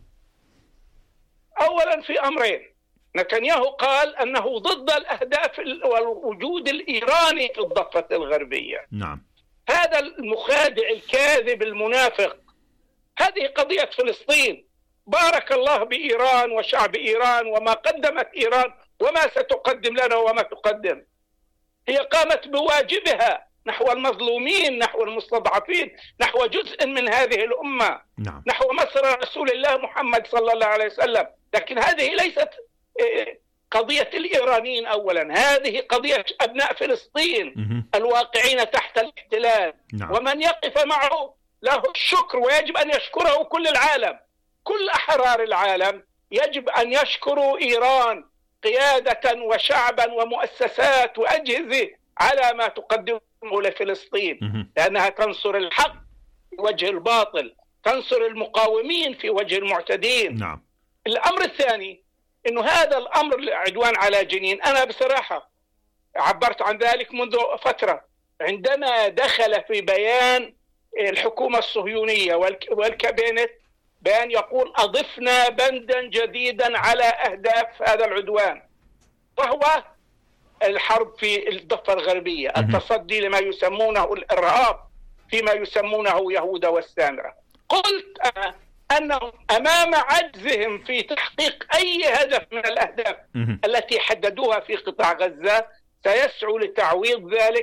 أولا في أمرين، نتنياهو قال أنه ضد الأهداف والوجود الإيراني في الضفة الغربية. هذا المخادع الكاذب المنافق. هذه قضية فلسطين، بارك الله بإيران وشعب إيران وما قدمت إيران وما ستقدم لنا وما تقدم. هي قامت بواجبها نحو المظلومين، نحو المستضعفين، نحو جزء من هذه الأمة، نحو مصر رسول الله محمد صلى الله عليه وسلم. لكن هذه ليست قضية الإيرانيين أولا، هذه قضية أبناء فلسطين الواقعين تحت الاحتلال. ومن يقف معه له الشكر، ويجب أن يشكره كل العالم، كل أحرار العالم يجب أن يشكروا إيران قيادة وشعبا ومؤسسات وأجهزة على ما تقدمه لفلسطين، لأنها تنصر الحق في وجه الباطل، تنصر المقاومين في وجه المعتدين. الأمر الثاني أنه هذا الأمر العدوان على جنين، أنا بصراحة عبرت عن ذلك منذ فترة عندما دخل في بيان الحكومة الصهيونية والكابينت بيان يقول أضفنا بندا جديدا على أهداف هذا العدوان، وهو الحرب في الضفة الغربية، التصدي لما يسمونه الإرهاب فيما يسمونه يهوذا والسامرة. قلت أنا أنهم أمام عجزهم في تحقيق أي هدف من الأهداف التي حددوها في قطاع غزة سيسعوا لتعويض ذلك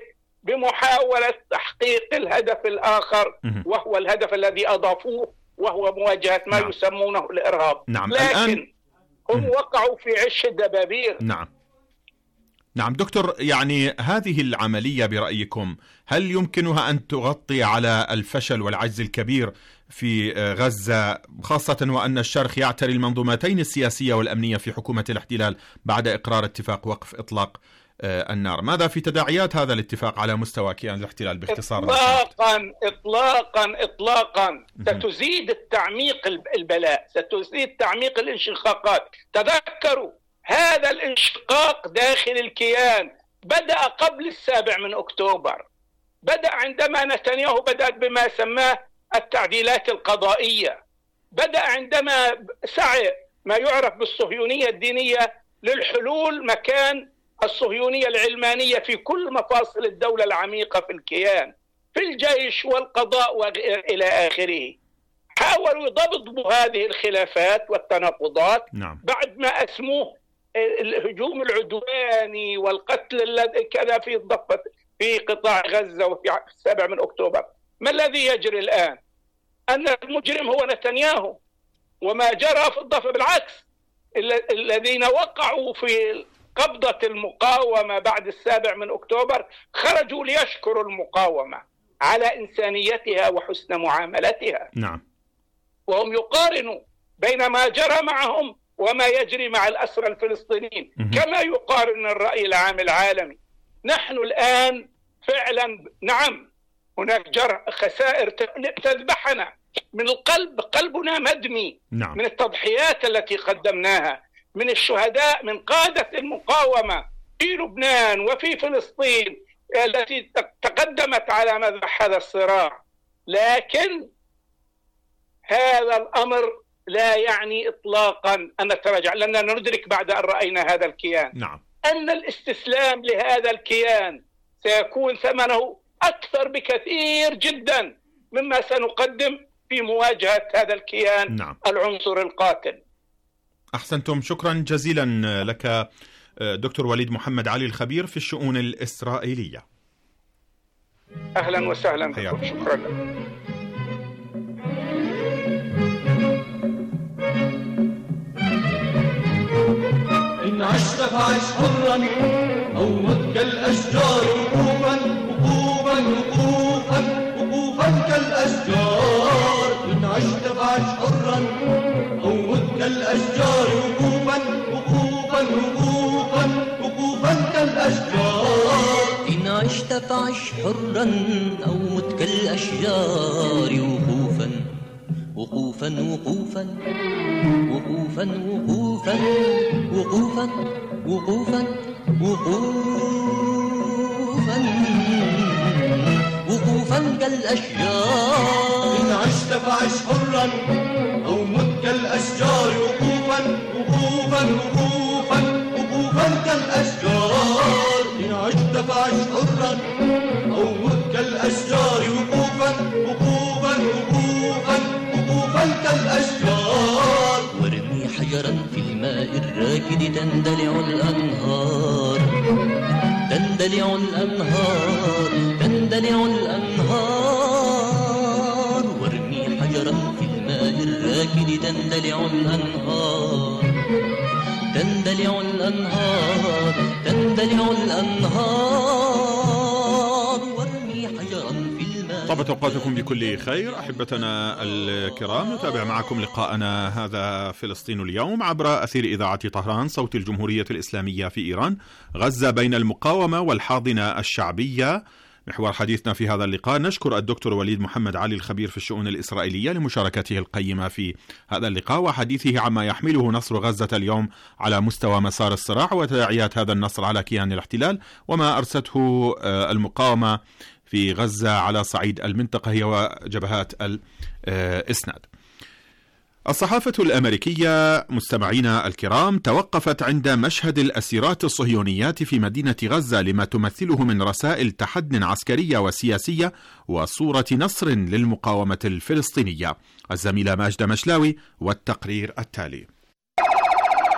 بمحاولة تحقيق الهدف الآخر، وهو الهدف الذي أضافوه، وهو مواجهة ما يسمونه الإرهاب. لكن هم وقعوا في عش الدبابير. نعم دكتور، يعني هذه العملية برأيكم هل يمكنها أن تغطي على الفشل والعجز الكبير في غزة، خاصة وأن الشرق يعتري المنظومتين السياسية والأمنية في حكومة الاحتلال بعد إقرار اتفاق وقف إطلاق النار؟ ماذا في تداعيات هذا الاتفاق على مستوى كيان الاحتلال باختصار؟ إطلاقا ستزيد التعميق البلاء، ستزيد تعميق الانشقاقات. تذكروا هذا الانشقاق داخل الكيان بدأ قبل 7 أكتوبر، بدأ عندما نتنياهو بدأ بما سماه التعديلات القضائية، بدأ عندما سعى ما يعرف بالصهيونية الدينية للحلول مكان الصهيونية العلمانية في كل مفاصل الدولة العميقة في الكيان، في الجيش والقضاء وإلى آخره. حاولوا يضبطوا هذه الخلافات والتناقضات بعد ما أسموه الهجوم العدواني والقتل الذي كان في الضفة في قطاع غزة وفي 7 أكتوبر. ما الذي يجري الآن؟ أن المجرم هو نتنياهو، وما جرى في الضفة بالعكس، الذين وقعوا في قبضة المقاومة بعد 7 أكتوبر خرجوا ليشكروا المقاومة على إنسانيتها وحسن معاملتها. وهم يقارنوا بين ما جرى معهم وما يجري مع الأسرى الفلسطينيين، كما يقارن الرأي العام العالمي. نحن الآن فعلا هناك خسائر تذبحنا من القلب، قلبنا مدمي من التضحيات التي قدمناها، من الشهداء، من قادة المقاومة في لبنان وفي فلسطين التي تقدمت على مذبح هذا الصراع. لكن هذا الأمر لا يعني إطلاقا أن نتراجع، لأننا ندرك بعد أن رأينا هذا الكيان أن الاستسلام لهذا الكيان سيكون ثمنه أكثر بكثير جدا مما سنقدم في مواجهة هذا الكيان العنصر القاتل. أحسنتم، شكرا جزيلا لك دكتور وليد محمد علي، الخبير في الشؤون الإسرائيلية. أهلا وسهلا بكم، شكرا لك. إن عشت فعش حرا أو مت كالأشجار وقوفا وقوفا وقوفا وقوفا كالأشجار. إن عشت فعش حرا أو مت كالأشجار وقوفا وقوفا وقوفا وقوفا كالأشجار. إن عشت فعش حرا أو مت كالأشجار وقوفا وقوفا وقوفا وقوفا وقوفا وقوفا وقوفا وقوفا وقوفا كالأشجار. إن عشت فعش حرا أو مت كالأشجار وقوفا وقوفا وقوفا وقوفا كالأشجار. إن عشت فعش حرا أو مت كالأشجار وقوفا وقوفا وقوفا وقوفا كالأشجار. وارمي حجرا في الماء الراكد تندلع الأنهار، تندلع الأنهار، تندلع الأنهار. وارمي حجرا في الماء الراكد تندلع الأنهار، تندلع الأنهار، تندلع الأنهار. وارمي حجرا في الماء. طابت أوقاتكم بكل خير أحبتنا الكرام، نتابع معكم لقاءنا هذا فلسطين اليوم عبر أثير إذاعة طهران صوت الجمهورية الإسلامية في إيران. غزة بين المقاومة والحاضنة الشعبية محور حديثنا في هذا اللقاء. نشكر الدكتور وليد محمد علي الخبير في الشؤون الإسرائيلية لمشاركته القيمة في هذا اللقاء وحديثه عما يحمله نصر غزة اليوم على مستوى مسار الصراع وتداعيات هذا النصر على كيان الاحتلال وما أرسته المقاومة في غزة على صعيد المنطقة هي وجبهات الإسناد. الصحافة الأمريكية مستمعينا الكرام توقفت عند مشهد الأسيرات الصهيونيات في مدينة غزة لما تمثله من رسائل تحد عسكرية وسياسية وصورة نصر للمقاومة الفلسطينية. الزميلة ماجدة مشلاوي والتقرير التالي.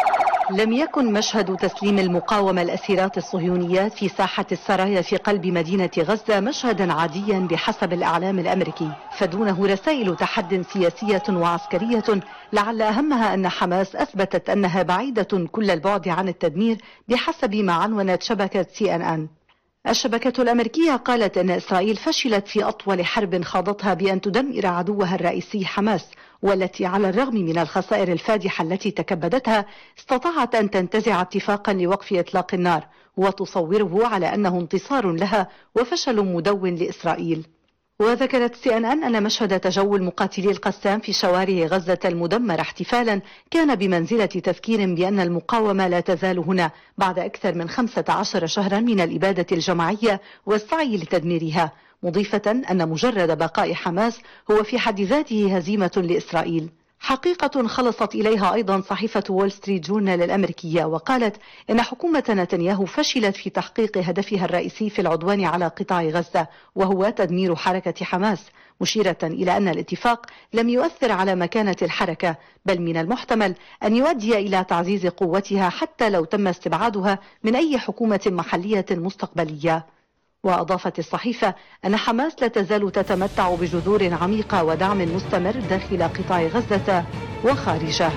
لم يكن مشهد تسليم المقاومة الأسيرات الصهيونيات في ساحة السرايا في قلب مدينة غزة مشهدا عاديا بحسب الإعلام الأمريكي، فدونه رسائل تحد سياسية وعسكرية لعل أهمها أن حماس أثبتت أنها بعيدة كل البعد عن التدمير بحسب ما عنونت شبكة CNN. الشبكة الأمريكية قالت أن إسرائيل فشلت في أطول حرب خاضتها بأن تدمر عدوها الرئيسي حماس، والتي على الرغم من الخسائر الفادحة التي تكبدتها استطاعت أن تنتزع اتفاقا لوقف إطلاق النار وتصوره على أنه انتصار لها وفشل مدون لإسرائيل. وذكرت CNN أن مشهد تجول مقاتلي القسام في شوارع غزة المدمرة احتفالا كان بمنزلة تذكير بأن المقاومة لا تزال هنا بعد أكثر من 15 شهرا من الإبادة الجماعية والسعي لتدميرها، مضيفة أن مجرد بقاء حماس هو في حد ذاته هزيمة لإسرائيل. حقيقة خلصت إليها أيضا صحيفة وول ستريت جورنال الأمريكية، وقالت إن حكومة نتنياهو فشلت في تحقيق هدفها الرئيسي في العدوان على قطاع غزة، وهو تدمير حركة حماس، مشيرة إلى أن الاتفاق لم يؤثر على مكانة الحركة، بل من المحتمل أن يؤدي إلى تعزيز قوتها حتى لو تم استبعادها من أي حكومة محلية مستقبلية. وأضافت الصحيفة أن حماس لا تزال تتمتع بجذور عميقة ودعم مستمر داخل قطاع غزة وخارجه.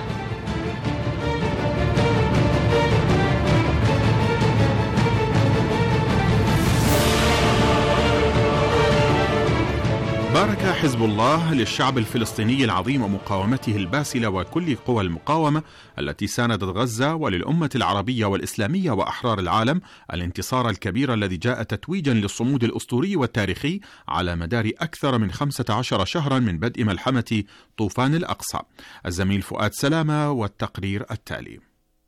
بارك حزب الله للشعب الفلسطيني العظيم ومقاومته الباسلة وكل قوى المقاومة التي ساندت غزة، وللأمة العربية والإسلامية وأحرار العالم الانتصار الكبير الذي جاء تتويجا للصمود الأسطوري والتاريخي على مدار أكثر من 15 شهرا من بدء ملحمة طوفان الأقصى. الزميل فؤاد سلامة والتقرير التالي.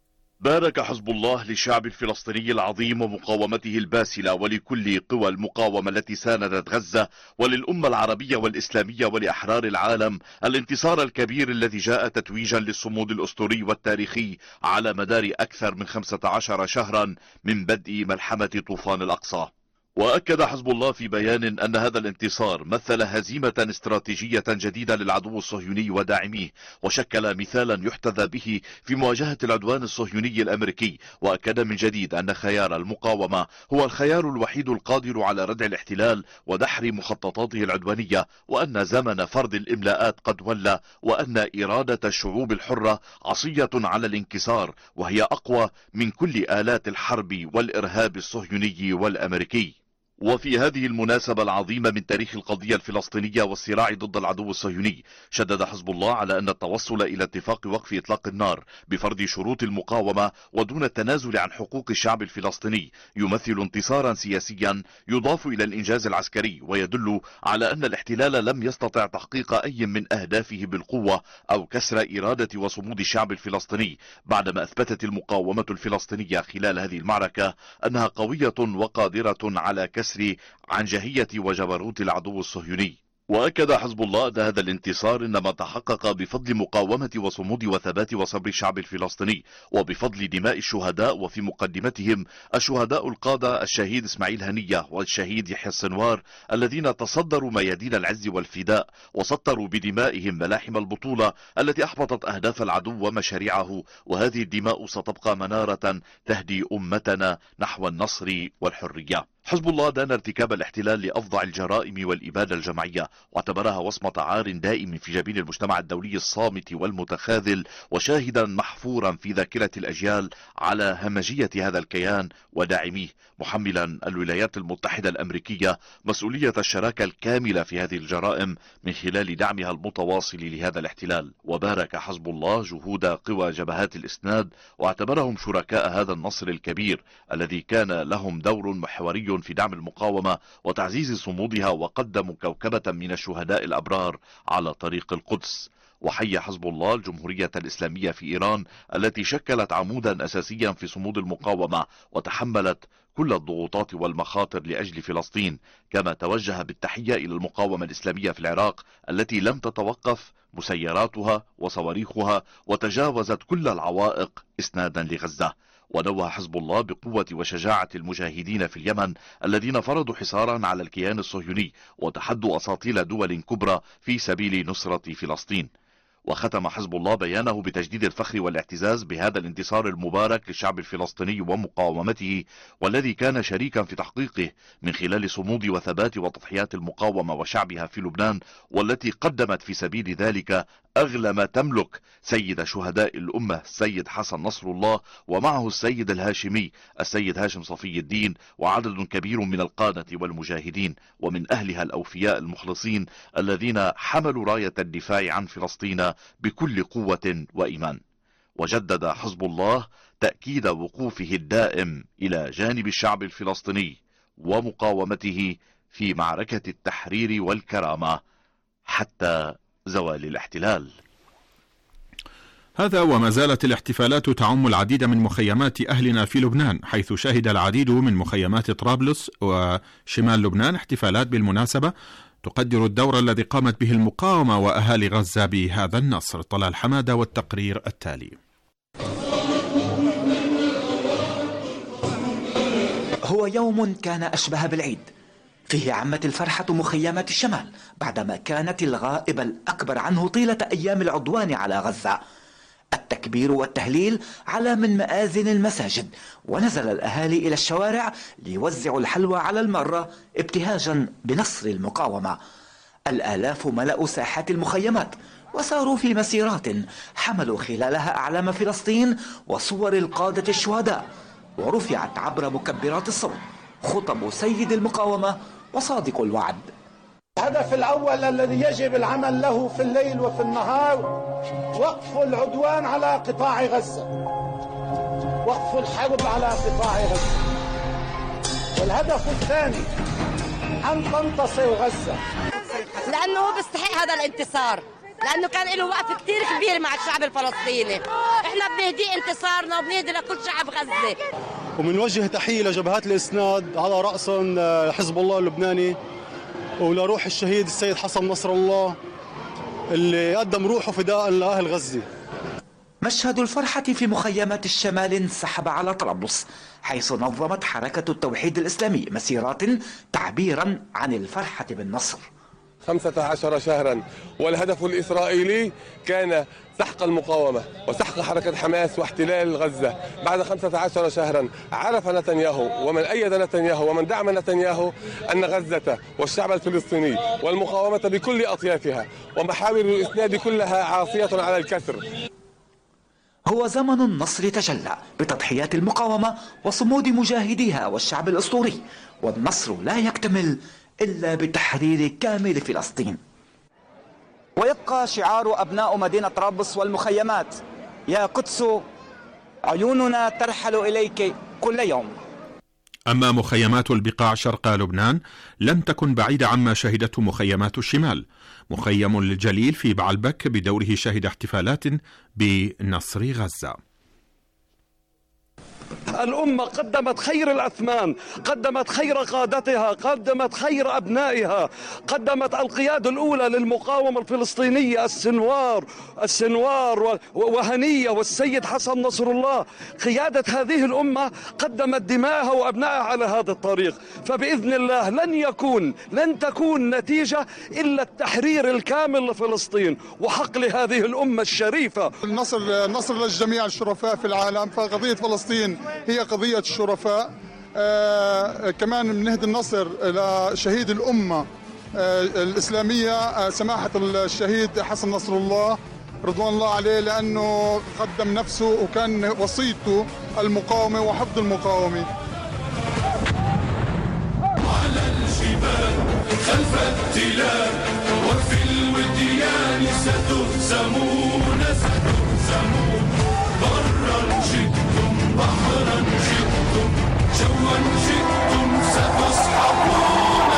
بارك حزب الله للشعب الفلسطيني العظيم ومقاومته الباسلة ولكل قوى المقاومة التي ساندت غزة، وللأمة العربية والإسلامية ولأحرار العالم الانتصار الكبير الذي جاء تتويجا للصمود الأسطوري والتاريخي على مدار أكثر من 15 شهرا من بدء ملحمة طوفان الأقصى. وأكد حزب الله في بيان أن هذا الانتصار مثل هزيمة استراتيجية جديدة للعدو الصهيوني وداعميه، وشكل مثالا يحتذى به في مواجهة العدوان الصهيوني الأمريكي، وأكد من جديد أن خيار المقاومة هو الخيار الوحيد القادر على ردع الاحتلال ودحر مخططاته العدوانية، وأن زمن فرض الإملاءات قد ولى، وأن إرادة الشعوب الحرة عصية على الانكسار، وهي أقوى من كل آلات الحرب والإرهاب الصهيوني والأمريكي. وفي هذه المناسبة العظيمة من تاريخ القضية الفلسطينية والصراع ضد العدو الصهيوني، شدد حزب الله على أن التوصل إلى اتفاق وقف إطلاق النار بفرض شروط المقاومة ودون التنازل عن حقوق الشعب الفلسطيني يمثل انتصارا سياسيا يضاف إلى الإنجاز العسكري، ويدل على أن الاحتلال لم يستطع تحقيق أي من أهدافه بالقوة أو كسر إرادة وصمود الشعب الفلسطيني، بعدما أثبتت المقاومة الفلسطينية خلال هذه المعركة أنها قوية وقادرة على كسر عنجهية وجبروت العدو الصهيوني. وأكد حزب الله أن هذا الانتصار إنما تحقق بفضل مقاومة وصمود وثبات وصبر الشعب الفلسطيني، وبفضل دماء الشهداء، وفي مقدمتهم الشهداء القادة الشهيد إسماعيل هنية والشهيد يحيى السنوار، الذين تصدروا ميادين العز والفداء وسطروا بدمائهم ملاحم البطولة التي أحبطت أهداف العدو ومشاريعه، وهذه الدماء ستبقى منارة تهدي أمتنا نحو النصر والحرية. حزب الله دان ارتكاب الاحتلال لأفظع الجرائم والإبادة الجماعية، واعتبرها وصمة عار دائم في جبين المجتمع الدولي الصامت والمتخاذل، وشاهدا محفورا في ذاكرة الأجيال على همجية هذا الكيان وداعميه، محملا الولايات المتحدة الأمريكية مسؤولية الشراكة الكاملة في هذه الجرائم من خلال دعمها المتواصل لهذا الاحتلال. وبارك حزب الله جهود قوى جبهات الإسناد، واعتبرهم شركاء هذا النصر الكبير الذي كان لهم دور محوري في دعم المقاومة وتعزيز صمودها، وقدموا كوكبة من الشهداء الأبرار على طريق القدس. وحي حزب الله الجمهورية الإسلامية في إيران التي شكلت عمودا أساسيا في صمود المقاومة وتحملت كل الضغوطات والمخاطر لأجل فلسطين، كما توجه بالتحية إلى المقاومة الإسلامية في العراق التي لم تتوقف مسيراتها وصواريخها وتجاوزت كل العوائق إسنادا لغزة. ونوه حزب الله بقوة وشجاعة المجاهدين في اليمن الذين فرضوا حصارا على الكيان الصهيوني وتحدوا أساطيل دول كبرى في سبيل نصرة فلسطين. وختم حزب الله بيانه بتجديد الفخر والاعتزاز بهذا الانتصار المبارك للشعب الفلسطيني ومقاومته، والذي كان شريكا في تحقيقه من خلال صمود وثبات وتضحيات المقاومة وشعبها في لبنان، والتي قدمت في سبيل ذلك أغلى ما تملك سيد شهداء الأمة السيد حسن نصر الله، ومعه السيد الهاشمي السيد هاشم صفي الدين، وعدد كبير من القادة والمجاهدين ومن أهلها الأوفياء المخلصين الذين حملوا راية الدفاع عن فلسطين بكل قوة وإيمان. وجدد حزب الله تأكيد وقوفه الدائم إلى جانب الشعب الفلسطيني ومقاومته في معركة التحرير والكرامة حتى زوال الاحتلال. هذا وما زالت الاحتفالات تعم العديد من مخيمات أهلنا في لبنان، حيث شهد العديد من مخيمات طرابلس وشمال لبنان احتفالات بالمناسبة تقدر الدور الذي قامت به المقاومة وأهالي غزة بهذا النصر. طلال حمادة والتقرير التالي. هو يوم كان أشبه بالعيد، فيه عمت الفرحة مخيمات الشمال بعدما كانت الغائب الأكبر عنه طيلة أيام العدوان على غزة. التكبير والتهليل على من مآذن المساجد، ونزل الأهالي إلى الشوارع ليوزعوا الحلوى على المرة ابتهاجا بنصر المقاومة. الآلاف ملأوا ساحات المخيمات وساروا في مسيرات حملوا خلالها أعلام فلسطين وصور القادة الشهداء، ورفعت عبر مكبرات الصوت خطب سيد المقاومة وصادق الوعد. الهدف الأول الذي يجب العمل له في الليل وفي النهار وقف العدوان على قطاع غزة، وقف الحرب على قطاع غزة. والهدف الثاني أن تنتصر غزة، لأنه هو بيستحق هذا الانتصار، لأنه كان له وقف كتير كبير مع الشعب الفلسطيني. احنا بنهدي انتصارنا وبنهدي لكل شعب غزة. ومنوجه تحية لجبهات الإسناد على رأسهم حزب الله اللبناني، ولروح الشهيد السيد حسن نصر الله اللي قدم روحه فداء لأهل غزة. مشهد الفرحة في مخيمات الشمال انسحب على طرابلس، حيث نظمت حركة التوحيد الإسلامي مسيرات تعبيرا عن الفرحة بالنصر. 15 شهرا، والهدف الإسرائيلي كان سحق المقاومة وسحق حركة حماس واحتلال غزة. بعد 15 شهرا عرف نتنياهو ومن أيد نتنياهو ومن دعم نتنياهو أن غزة والشعب الفلسطيني والمقاومة بكل أطيافها ومحاور الإسناد كلها عاصية على الكسر. هو زمن النصر تجلى بتضحيات المقاومة وصمود مجاهديها والشعب الأسطوري، والنصر لا يكتمل إلا بتحرير كامل فلسطين. ويبقى شعار أبناء مدينة طرابلس والمخيمات: يا قدس عيوننا ترحل إليك كل يوم. أما مخيمات البقاع شرق لبنان لم تكن بعيدة عما شهدته مخيمات الشمال. مخيم الجليل في بعلبك بدوره شهد احتفالات بنصر غزة. الأمة قدمت خير الأثمان، قدمت خير قادتها، قدمت خير أبنائها، قدمت القيادة الأولى للمقاومة الفلسطينية السنوار وهنية والسيد حسن نصر الله. قيادة هذه الأمة قدمت دماءها وأبنائها على هذا الطريق، فبإذن الله لن تكون نتيجة إلا التحرير الكامل لفلسطين وحقل هذه الأمة الشريفة. النصر للجميع الشرفاء في العالم، فقضية فلسطين هي قضية الشرفاء. كمان بنهدي النصر لشهيد الأمة الإسلامية سماحة الشهيد حسن نصر الله رضوان الله عليه، لأنه قدم نفسه وكان وصيته المقاومة وحفظ المقاومة. على الجبال خلف التلال وفي الوديان ستهزمون برا جئتم بحرا جئتم جوا جئتم ستصحبون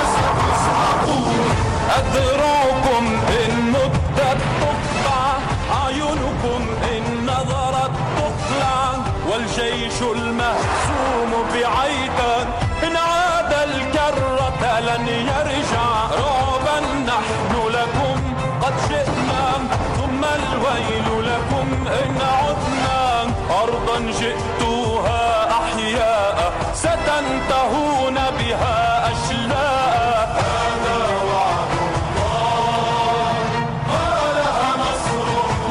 أدراكم إن مدت تقطع أعينكم إن نظرت تطلع والجيش المهزوم بعيدا إن عاد الكرة لن يرجع رعبا نحن لكم قد جئنا ثم الويل لكم إن عدنا أرضا جئتوها أحياء ستنتهون بها أشلاء. هذا وعد الله قالها نصر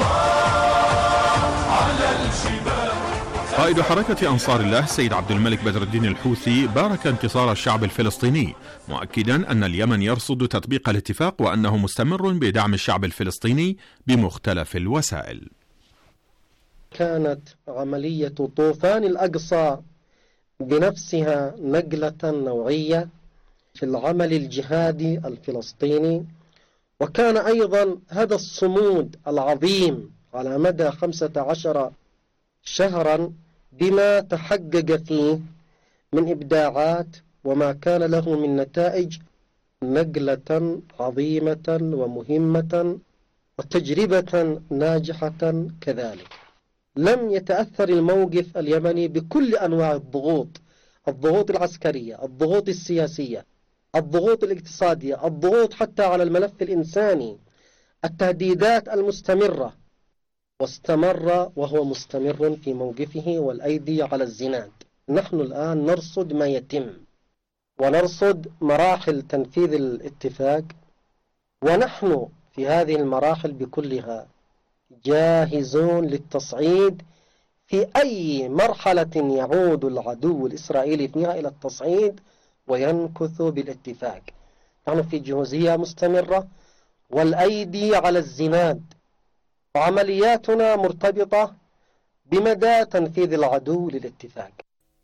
قائد حركة أنصار الله السيد عبد الملك بدر الدين الحوثي بارك انتصار الشعب الفلسطيني، مؤكدا أن اليمن يرصد تطبيق الاتفاق وأنه مستمر بدعم الشعب الفلسطيني بمختلف الوسائل. كانت عملية طوفان الأقصى بنفسها نقلة نوعية في العمل الجهادي الفلسطيني، وكان أيضا هذا الصمود العظيم على مدى 15 شهرا بما تحقق فيه من إبداعات وما كان له من نتائج نقلة عظيمة ومهمة وتجربة ناجحة كذلك. لم يتأثر الموقف اليمني بكل أنواع الضغوط العسكرية، الضغوط السياسية، الضغوط الاقتصادية، الضغوط حتى على الملف الإنساني، التهديدات المستمرة، واستمر وهو مستمر في موقفه والأيدي على الزناد. نحن الآن نرصد ما يتم ونرصد مراحل تنفيذ الاتفاق، ونحن في هذه المراحل بكلها جاهزون للتصعيد في أي مرحلة يعود العدو الإسرائيلي فيها إلى التصعيد وينكث بالاتفاق. نحن في جهوزية مستمرة والأيدي على الزناد، وعملياتنا مرتبطة بمدى تنفيذ العدو للاتفاق.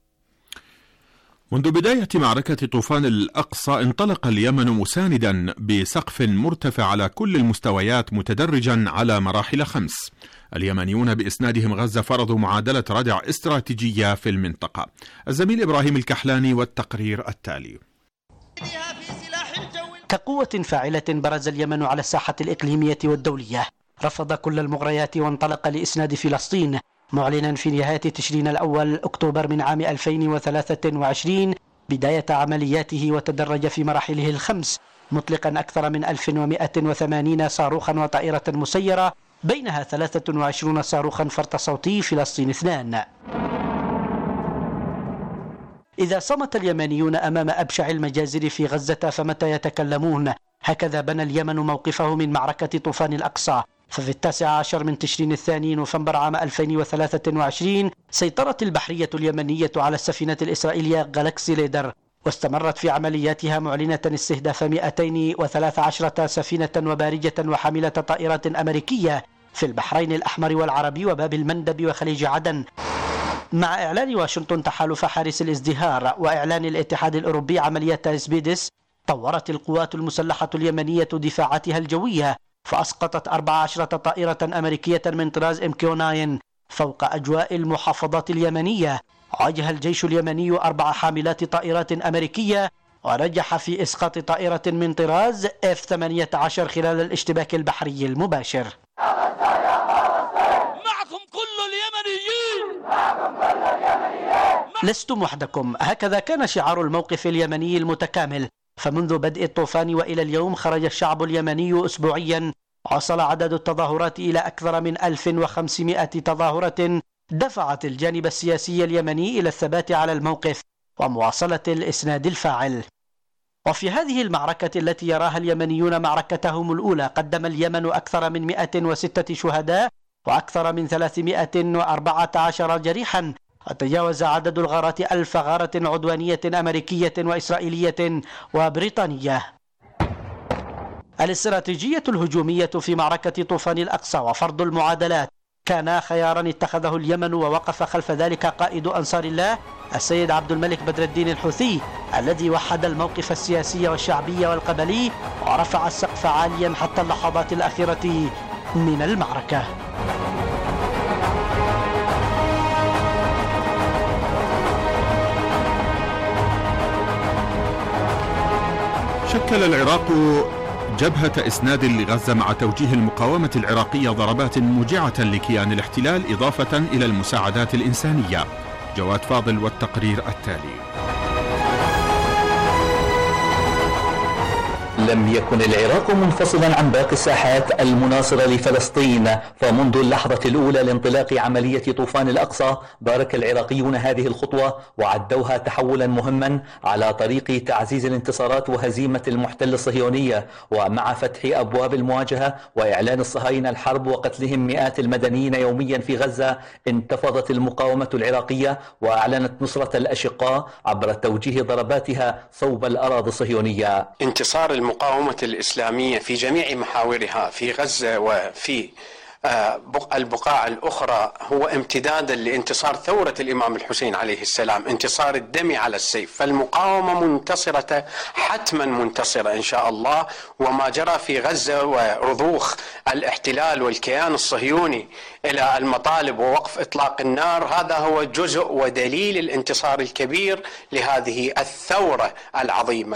منذ بداية معركة طوفان الأقصى انطلق اليمن مساندا بسقف مرتفع على كل المستويات متدرجا على مراحل 5. اليمنيون بإسنادهم غزة فرضوا معادلة ردع استراتيجية في المنطقة. الزميل إبراهيم الكحلاني والتقرير التالي. كقوة فاعلة برز اليمن على الساحة الإقليمية والدولية، رفض كل المغريات وانطلق لإسناد فلسطين، معلنا في نهاية تشرين الأول أكتوبر من عام 2023 بداية عملياته، وتدرج في مراحله ال5 مطلقا أكثر من 1180 صاروخا وطائرة مسيرة، بينها 23 صاروخا فرط صوتي فلسطين 2. إذا صمت اليمنيون أمام أبشع المجازر في غزة فمتى يتكلمون؟ هكذا بنى اليمن موقفه من معركة طوفان الأقصى. ففي 19 من تشرين الثاني نوفمبر عام 2023 سيطرت البحرية اليمنية على السفينة الإسرائيلية غالاكسي ليدر، واستمرت في عملياتها معلنة استهداف 213 سفينة وبارجة وحاملة طائرات أمريكية في البحرين الأحمر والعربي وباب المندب وخليج عدن. مع إعلان واشنطن تحالف حارس الازدهار وإعلان الاتحاد الأوروبي عملية سبيدس، طورت القوات المسلحة اليمنية دفاعاتها الجوية، فأسقطت 14 طائرة أمريكية من طراز MQ-9 فوق أجواء المحافظات اليمنية. واجه الجيش اليمني 4 حاملات طائرات أمريكية، ونجح في إسقاط طائرة من طراز F-18 خلال الاشتباك البحري المباشر. معكم كل اليمنيين، لستم وحدكم، هكذا كان شعار الموقف اليمني المتكامل. فمنذ بدء الطوفان وإلى اليوم خرج الشعب اليمني أسبوعيا، وصل عدد التظاهرات إلى أكثر من 1500 تظاهرة دفعت الجانب السياسي اليمني إلى الثبات على الموقف ومواصلة الإسناد الفاعل. وفي هذه المعركة التي يراها اليمنيون معركتهم الأولى، قدم اليمن أكثر من 106 شهداء وأكثر من 314 جريحا، وتجاوز عدد الغارات 1000 غارة عدوانية أمريكية وإسرائيلية وبريطانية. الاستراتيجية الهجومية في معركة طوفان الأقصى وفرض المعادلات كان خيارا اتخذه اليمن، ووقف خلف ذلك قائد أنصار الله السيد عبد الملك بدر الدين الحوثي، الذي وحد الموقف السياسي والشعبي والقبلي ورفع السقف عاليا حتى اللحظات الأخيرة من المعركة. شكل العراق جبهة إسناد لغزة مع توجيه المقاومة العراقية ضربات موجعة لكيان الاحتلال، إضافة إلى المساعدات الإنسانية. جواد فاضل والتقرير التالي. لم يكن العراق منفصلا عن باقي الساحات المناصرة لفلسطين، فمنذ اللحظة الأولى لانطلاق عملية طوفان الأقصى بارك العراقيون هذه الخطوة وعدوها تحولا مهما على طريق تعزيز الانتصارات وهزيمة المحتل الصهيونية. ومع فتح أبواب المواجهة وإعلان الصهاينة الحرب وقتلهم مئات المدنيين يوميا في غزة، انتفضت المقاومة العراقية وأعلنت نصرة الأشقاء عبر توجيه ضرباتها صوب الأراضي الصهيونية. انتصار المقاومة الإسلامية في جميع محاورها في غزة وفي البقاع الأخرى هو امتدادا لانتصار ثورة الإمام الحسين عليه السلام، انتصار الدم على السيف. فالمقاومة منتصرة، حتما منتصرة إن شاء الله. وما جرى في غزة ورضوخ الاحتلال والكيان الصهيوني إلى المطالب ووقف إطلاق النار، هذا هو جزء ودليل الانتصار الكبير لهذه الثورة العظيمة.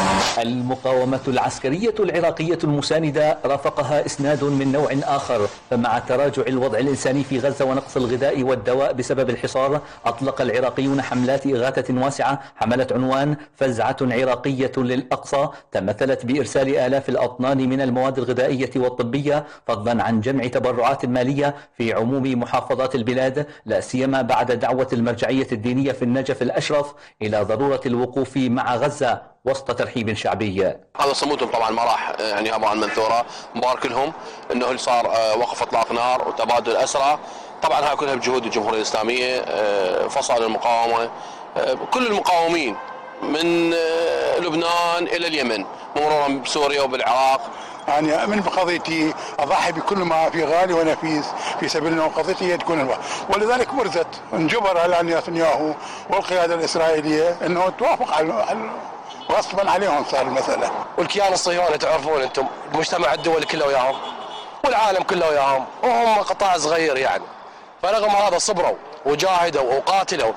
المقاومة العسكرية العراقية المساندة رافقها إسناد من نوع آخر، فمع تراجع الوضع الإنساني في غزة ونقص الغذاء والدواء بسبب الحصار، أطلق العراقيون حملات إغاثة واسعة حملت عنوان فزعة عراقية للأقصى، تمثلت بإرسال آلاف الأطنان من المواد الغذائية والطبية، فضلا عن جمع تبرعات مالية في عموم محافظات البلاد، لا سيما بعد دعوة المرجعية الدينية في النجف الأشرف إلى ضرورة الوقوف مع غزة وسط ترحيب شعبي. هذا صمودهم طبعا ما راح يعني هبوا عن منثورة، مبارك لهم انه صار وقف اطلاق نار وتبادل اسرى. طبعا هاي كلها بجهود الجمهورية الإسلامية، فصل المقاومة، كل المقاومين من لبنان الى اليمن مرورا بسوريا وبالعراق. يعني أؤمن بقضيتي، أضحي بكل ما في غالي ونفيس في سبيل أن قضيتي تكون الوحدة، ولذلك برزت انجبر على نتنياهو والقيادة الإسرائيلية أنه توافق على غصبا عليهم صار المسألة. والكيان الصهيوني تعرفون أنتم المجتمع الدولي كله وياهم والعالم كله وياهم، وهم قطاع صغير يعني، فرغم هذا صبروا وجاهدوا وقاتلوا.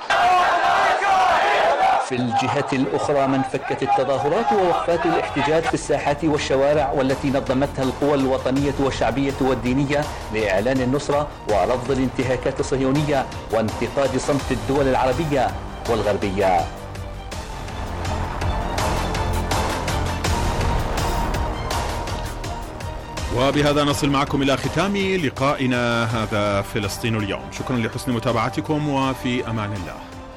في الجهة الأخرى من فكت التظاهرات ووقفات الاحتجاج في الساحات والشوارع، والتي نظمتها القوى الوطنية والشعبية والدينية لإعلان النصرة ورفض الانتهاكات الصهيونية وانتقاد صمت الدول العربية والغربية. وبهذا نصل معكم إلى ختام لقائنا هذا فلسطين اليوم. شكرا لحسن متابعتكم وفي أمان الله.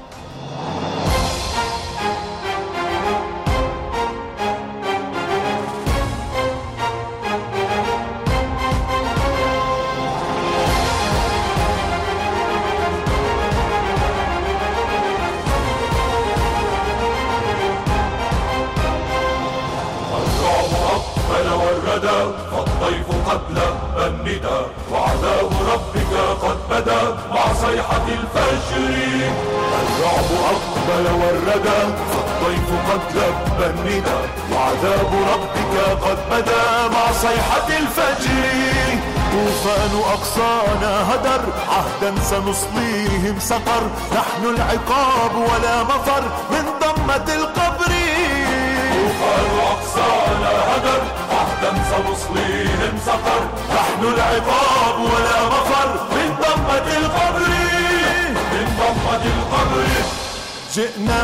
فالضيف قد لبى النداء وعذاب ربك قد بدا مع صيحة الفجر. الرعب أقبل والردى فالضيف قد لبى النداء وعذاب ربك قد بدا مع صيحة الفجر. طوفان أقصانا هدر عهدا سنصليهم سقر، نحن العقاب ولا مفر من ضمة القبر. طوفان أقصانا هدر عهدا سنصليهم سقر، نحن العقاب ولا مفر من ضمة القبر. من ضمة القبر جئنا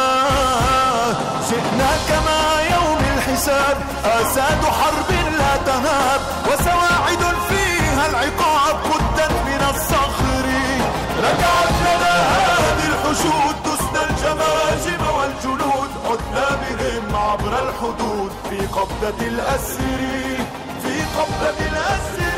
كما يوم الحساب، آساد حرب لا تهاب وسواعد فيها العقاب خدت من الصخر. رجعت لنا هذه الحشود تسنى الجماجم والجنود، عدنا بهم عبر الحدود في قبضة الأسر، في قبضة الأسر.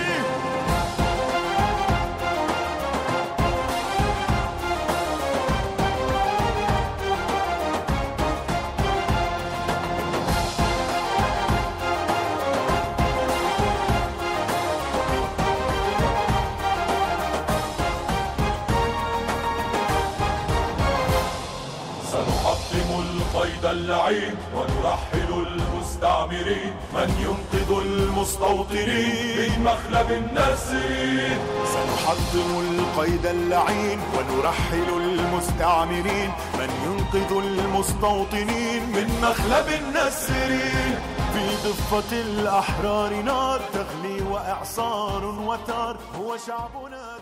اللعين ونرحل المستعمرين، من ينقذ المستوطنين من مخلب النسر. سنحطم القيد اللعين ونرحل المستعمرين، من ينقذ المستوطنين من مخلب النسر. في ضفة الأحرار نار تغلي وإعصار وتار، هو شعبنا.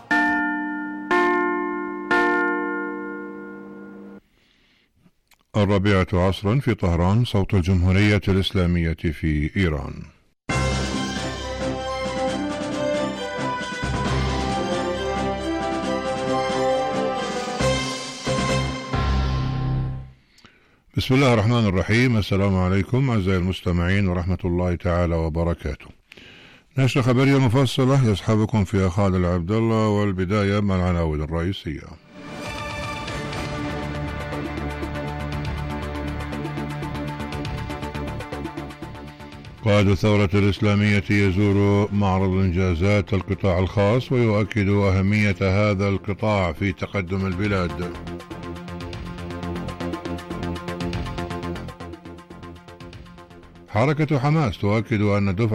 الرابعة عصرا في طهران، صوت الجمهورية الإسلامية في إيران. بسم الله الرحمن الرحيم. السلام عليكم أعزائي المستمعين ورحمة الله تعالى وبركاته. نشرة خبرية مفصلة يصحبكم فيها خالد العبد الله، والبداية مع العناوين الرئيسية. قائد الثورة الإسلامية يزور معرض إنجازات القطاع الخاص ويؤكد أهمية هذا القطاع في تقدم البلاد. حركة حماس تؤكد أن دفعة